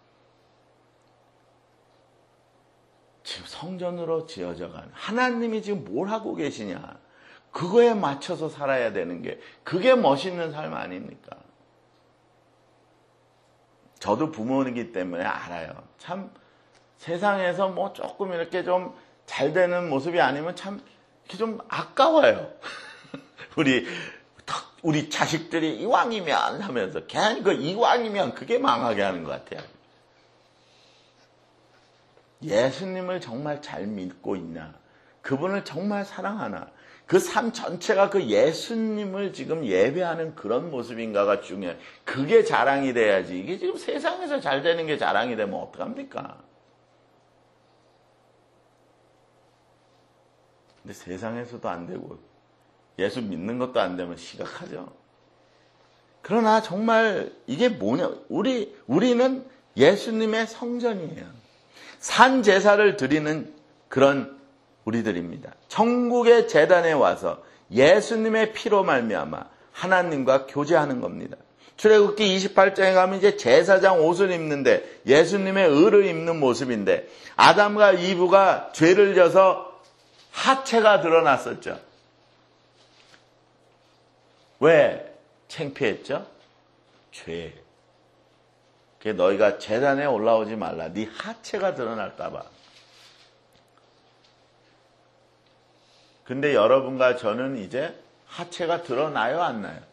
지금 성전으로 지어져가는 하나님이 지금 뭘 하고 계시냐, 그거에 맞춰서 살아야 되는 게 그게 멋있는 삶 아닙니까? 저도 부모이기 때문에 알아요. 참 세상에서 뭐 조금 이렇게 좀 잘 되는 모습이 아니면 참 이렇게 좀 아까워요. 우리 우리 자식들이 이왕이면 하면서 그냥 그 이왕이면 그게 망하게 하는 것 같아요. 예수님을 정말 잘 믿고 있나? 그분을 정말 사랑하나? 그 삶 전체가 그 예수님을 지금 예배하는 그런 모습인가가 중요해요. 그게 자랑이 돼야지. 이게 지금 세상에서 잘 되는 게 자랑이 되면 어떡합니까? 근데 세상에서도 안 되고 예수 믿는 것도 안 되면 심각하죠. 그러나 정말 이게 뭐냐? 우리, 우리는 예수님의 성전이에요. 산 제사를 드리는 그런 우리들입니다. 천국의 제단에 와서 예수님의 피로 말미암아 하나님과 교제하는 겁니다. 출애굽기 이십팔 장에 가면 이제 제사장 옷을 입는데 예수님의 의를 입는 모습인데, 아담과 이브가 죄를 져서 하체가 드러났었죠. 왜 창피했죠? 죄. 너희가 제단에 올라오지 말라. 네 하체가 드러날까 봐. 근데 여러분과 저는 이제 하체가 드러나요, 안 나요?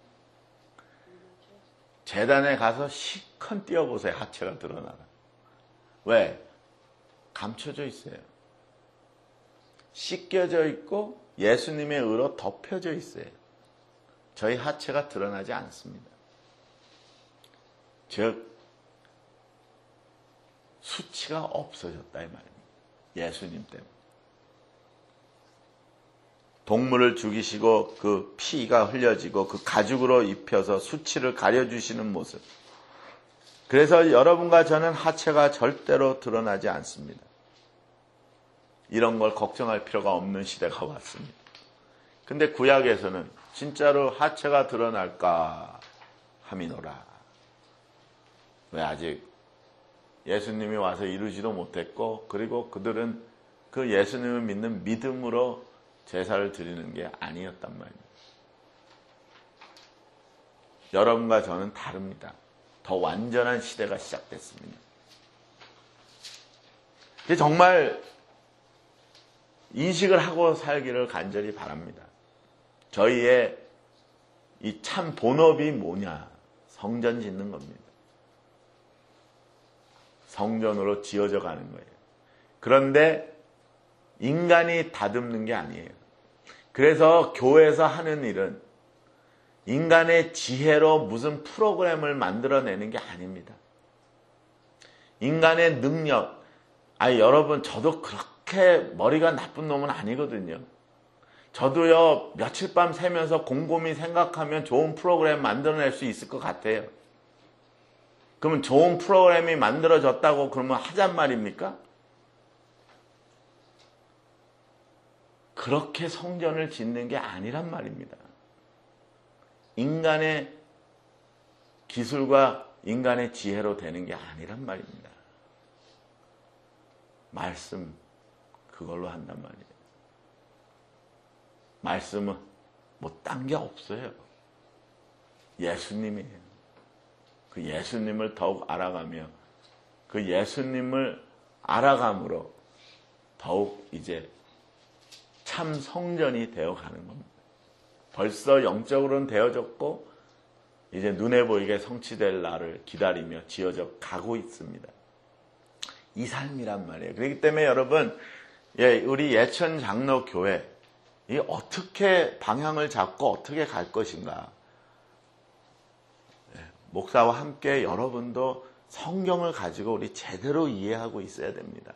제단에 가서 시컨 뛰어보세요. 하체가 드러나라. 왜? 감춰져 있어요. 씻겨져 있고 예수님의 의로 덮여져 있어요. 저희 하체가 드러나지 않습니다. 즉 수치가 없어졌다 이 말입니다. 예수님 때문에. 동물을 죽이시고 그 피가 흘려지고 그 가죽으로 입혀서 수치를 가려주시는 모습. 그래서 여러분과 저는 하체가 절대로 드러나지 않습니다. 이런 걸 걱정할 필요가 없는 시대가 왔습니다. 근데 구약에서는 진짜로 하체가 드러날까 함이노라. 왜? 아직 예수님이 와서 이루지도 못했고, 그리고 그들은 그 예수님을 믿는 믿음으로 제사를 드리는 게 아니었단 말입니다. 여러분과 저는 다릅니다. 더 완전한 시대가 시작됐습니다. 정말 인식을 하고 살기를 간절히 바랍니다. 저희의 이 참 본업이 뭐냐? 성전 짓는 겁니다. 성전으로 지어져 가는 거예요. 그런데 인간이 다듬는 게 아니에요. 그래서 교회에서 하는 일은 인간의 지혜로 무슨 프로그램을 만들어내는 게 아닙니다. 인간의 능력, 아니 여러분 저도 그렇게 머리가 나쁜 놈은 아니거든요. 저도요 며칠 밤 새면서 곰곰이 생각하면 좋은 프로그램 만들어낼 수 있을 것 같아요. 그러면 좋은 프로그램이 만들어졌다고 그러면 하잔 말입니까? 그렇게 성전을 짓는 게 아니란 말입니다. 인간의 기술과 인간의 지혜로 되는 게 아니란 말입니다. 말씀 그걸로 한단 말이에요. 말씀은 뭐 딴 게 없어요. 예수님이에요. 그 예수님을 더욱 알아가며 그 예수님을 알아감으로 더욱 이제 참 성전이 되어가는 겁니다. 벌써 영적으로는 되어졌고 이제 눈에 보이게 성취될 날을 기다리며 지어져 가고 있습니다. 이 삶이란 말이에요. 그렇기 때문에 여러분, 예, 우리 예천 장로 교회 이 어떻게 방향을 잡고 어떻게 갈 것인가? 예, 목사와 함께 여러분도 성경을 가지고 우리 제대로 이해하고 있어야 됩니다.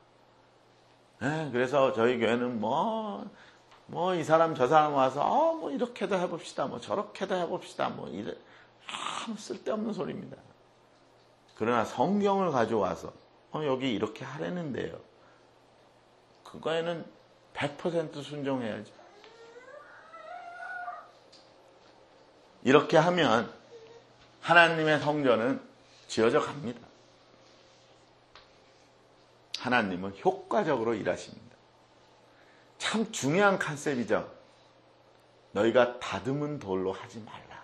예, 그래서 저희 교회는 뭐, 뭐 이 사람 저 사람 와서 어, 뭐 이렇게도 해봅시다, 뭐 저렇게도 해봅시다, 뭐 이래 아무 쓸데없는 소리입니다. 그러나 성경을 가져와서 어, 여기 이렇게 하라는데요. 그거에는 백 퍼센트 순종해야죠. 이렇게 하면 하나님의 성전은 지어져 갑니다. 하나님은 효과적으로 일하십니다. 참 중요한 컨셉이죠. 너희가 다듬은 돌로 하지 말라.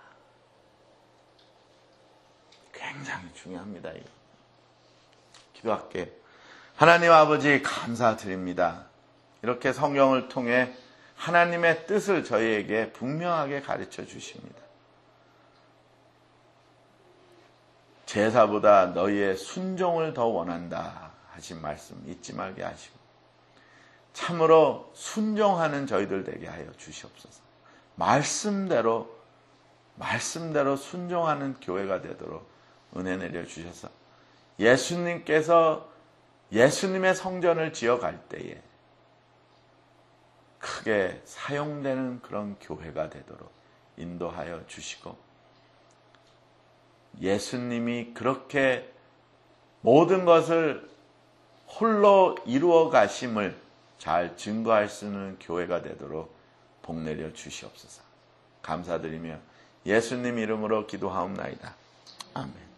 굉장히 중요합니다. 이거. 기도할게요. 하나님 아버지 감사드립니다. 이렇게 성경을 통해 하나님의 뜻을 저희에게 분명하게 가르쳐 주십니다. 제사보다 너희의 순종을 더 원한다 하신 말씀 잊지 말게 하시고 참으로 순종하는 저희들 되게 하여 주시옵소서. 말씀대로 말씀대로 순종하는 교회가 되도록 은혜 내려 주셔서 예수님께서 예수님의 성전을 지어갈 때에 크게 사용되는 그런 교회가 되도록 인도하여 주시고 예수님이 그렇게 모든 것을 홀로 이루어 가심을 잘 증거할 수 있는 교회가 되도록 복 내려 주시옵소서. 감사드리며 예수님 이름으로 기도하옵나이다. 아멘.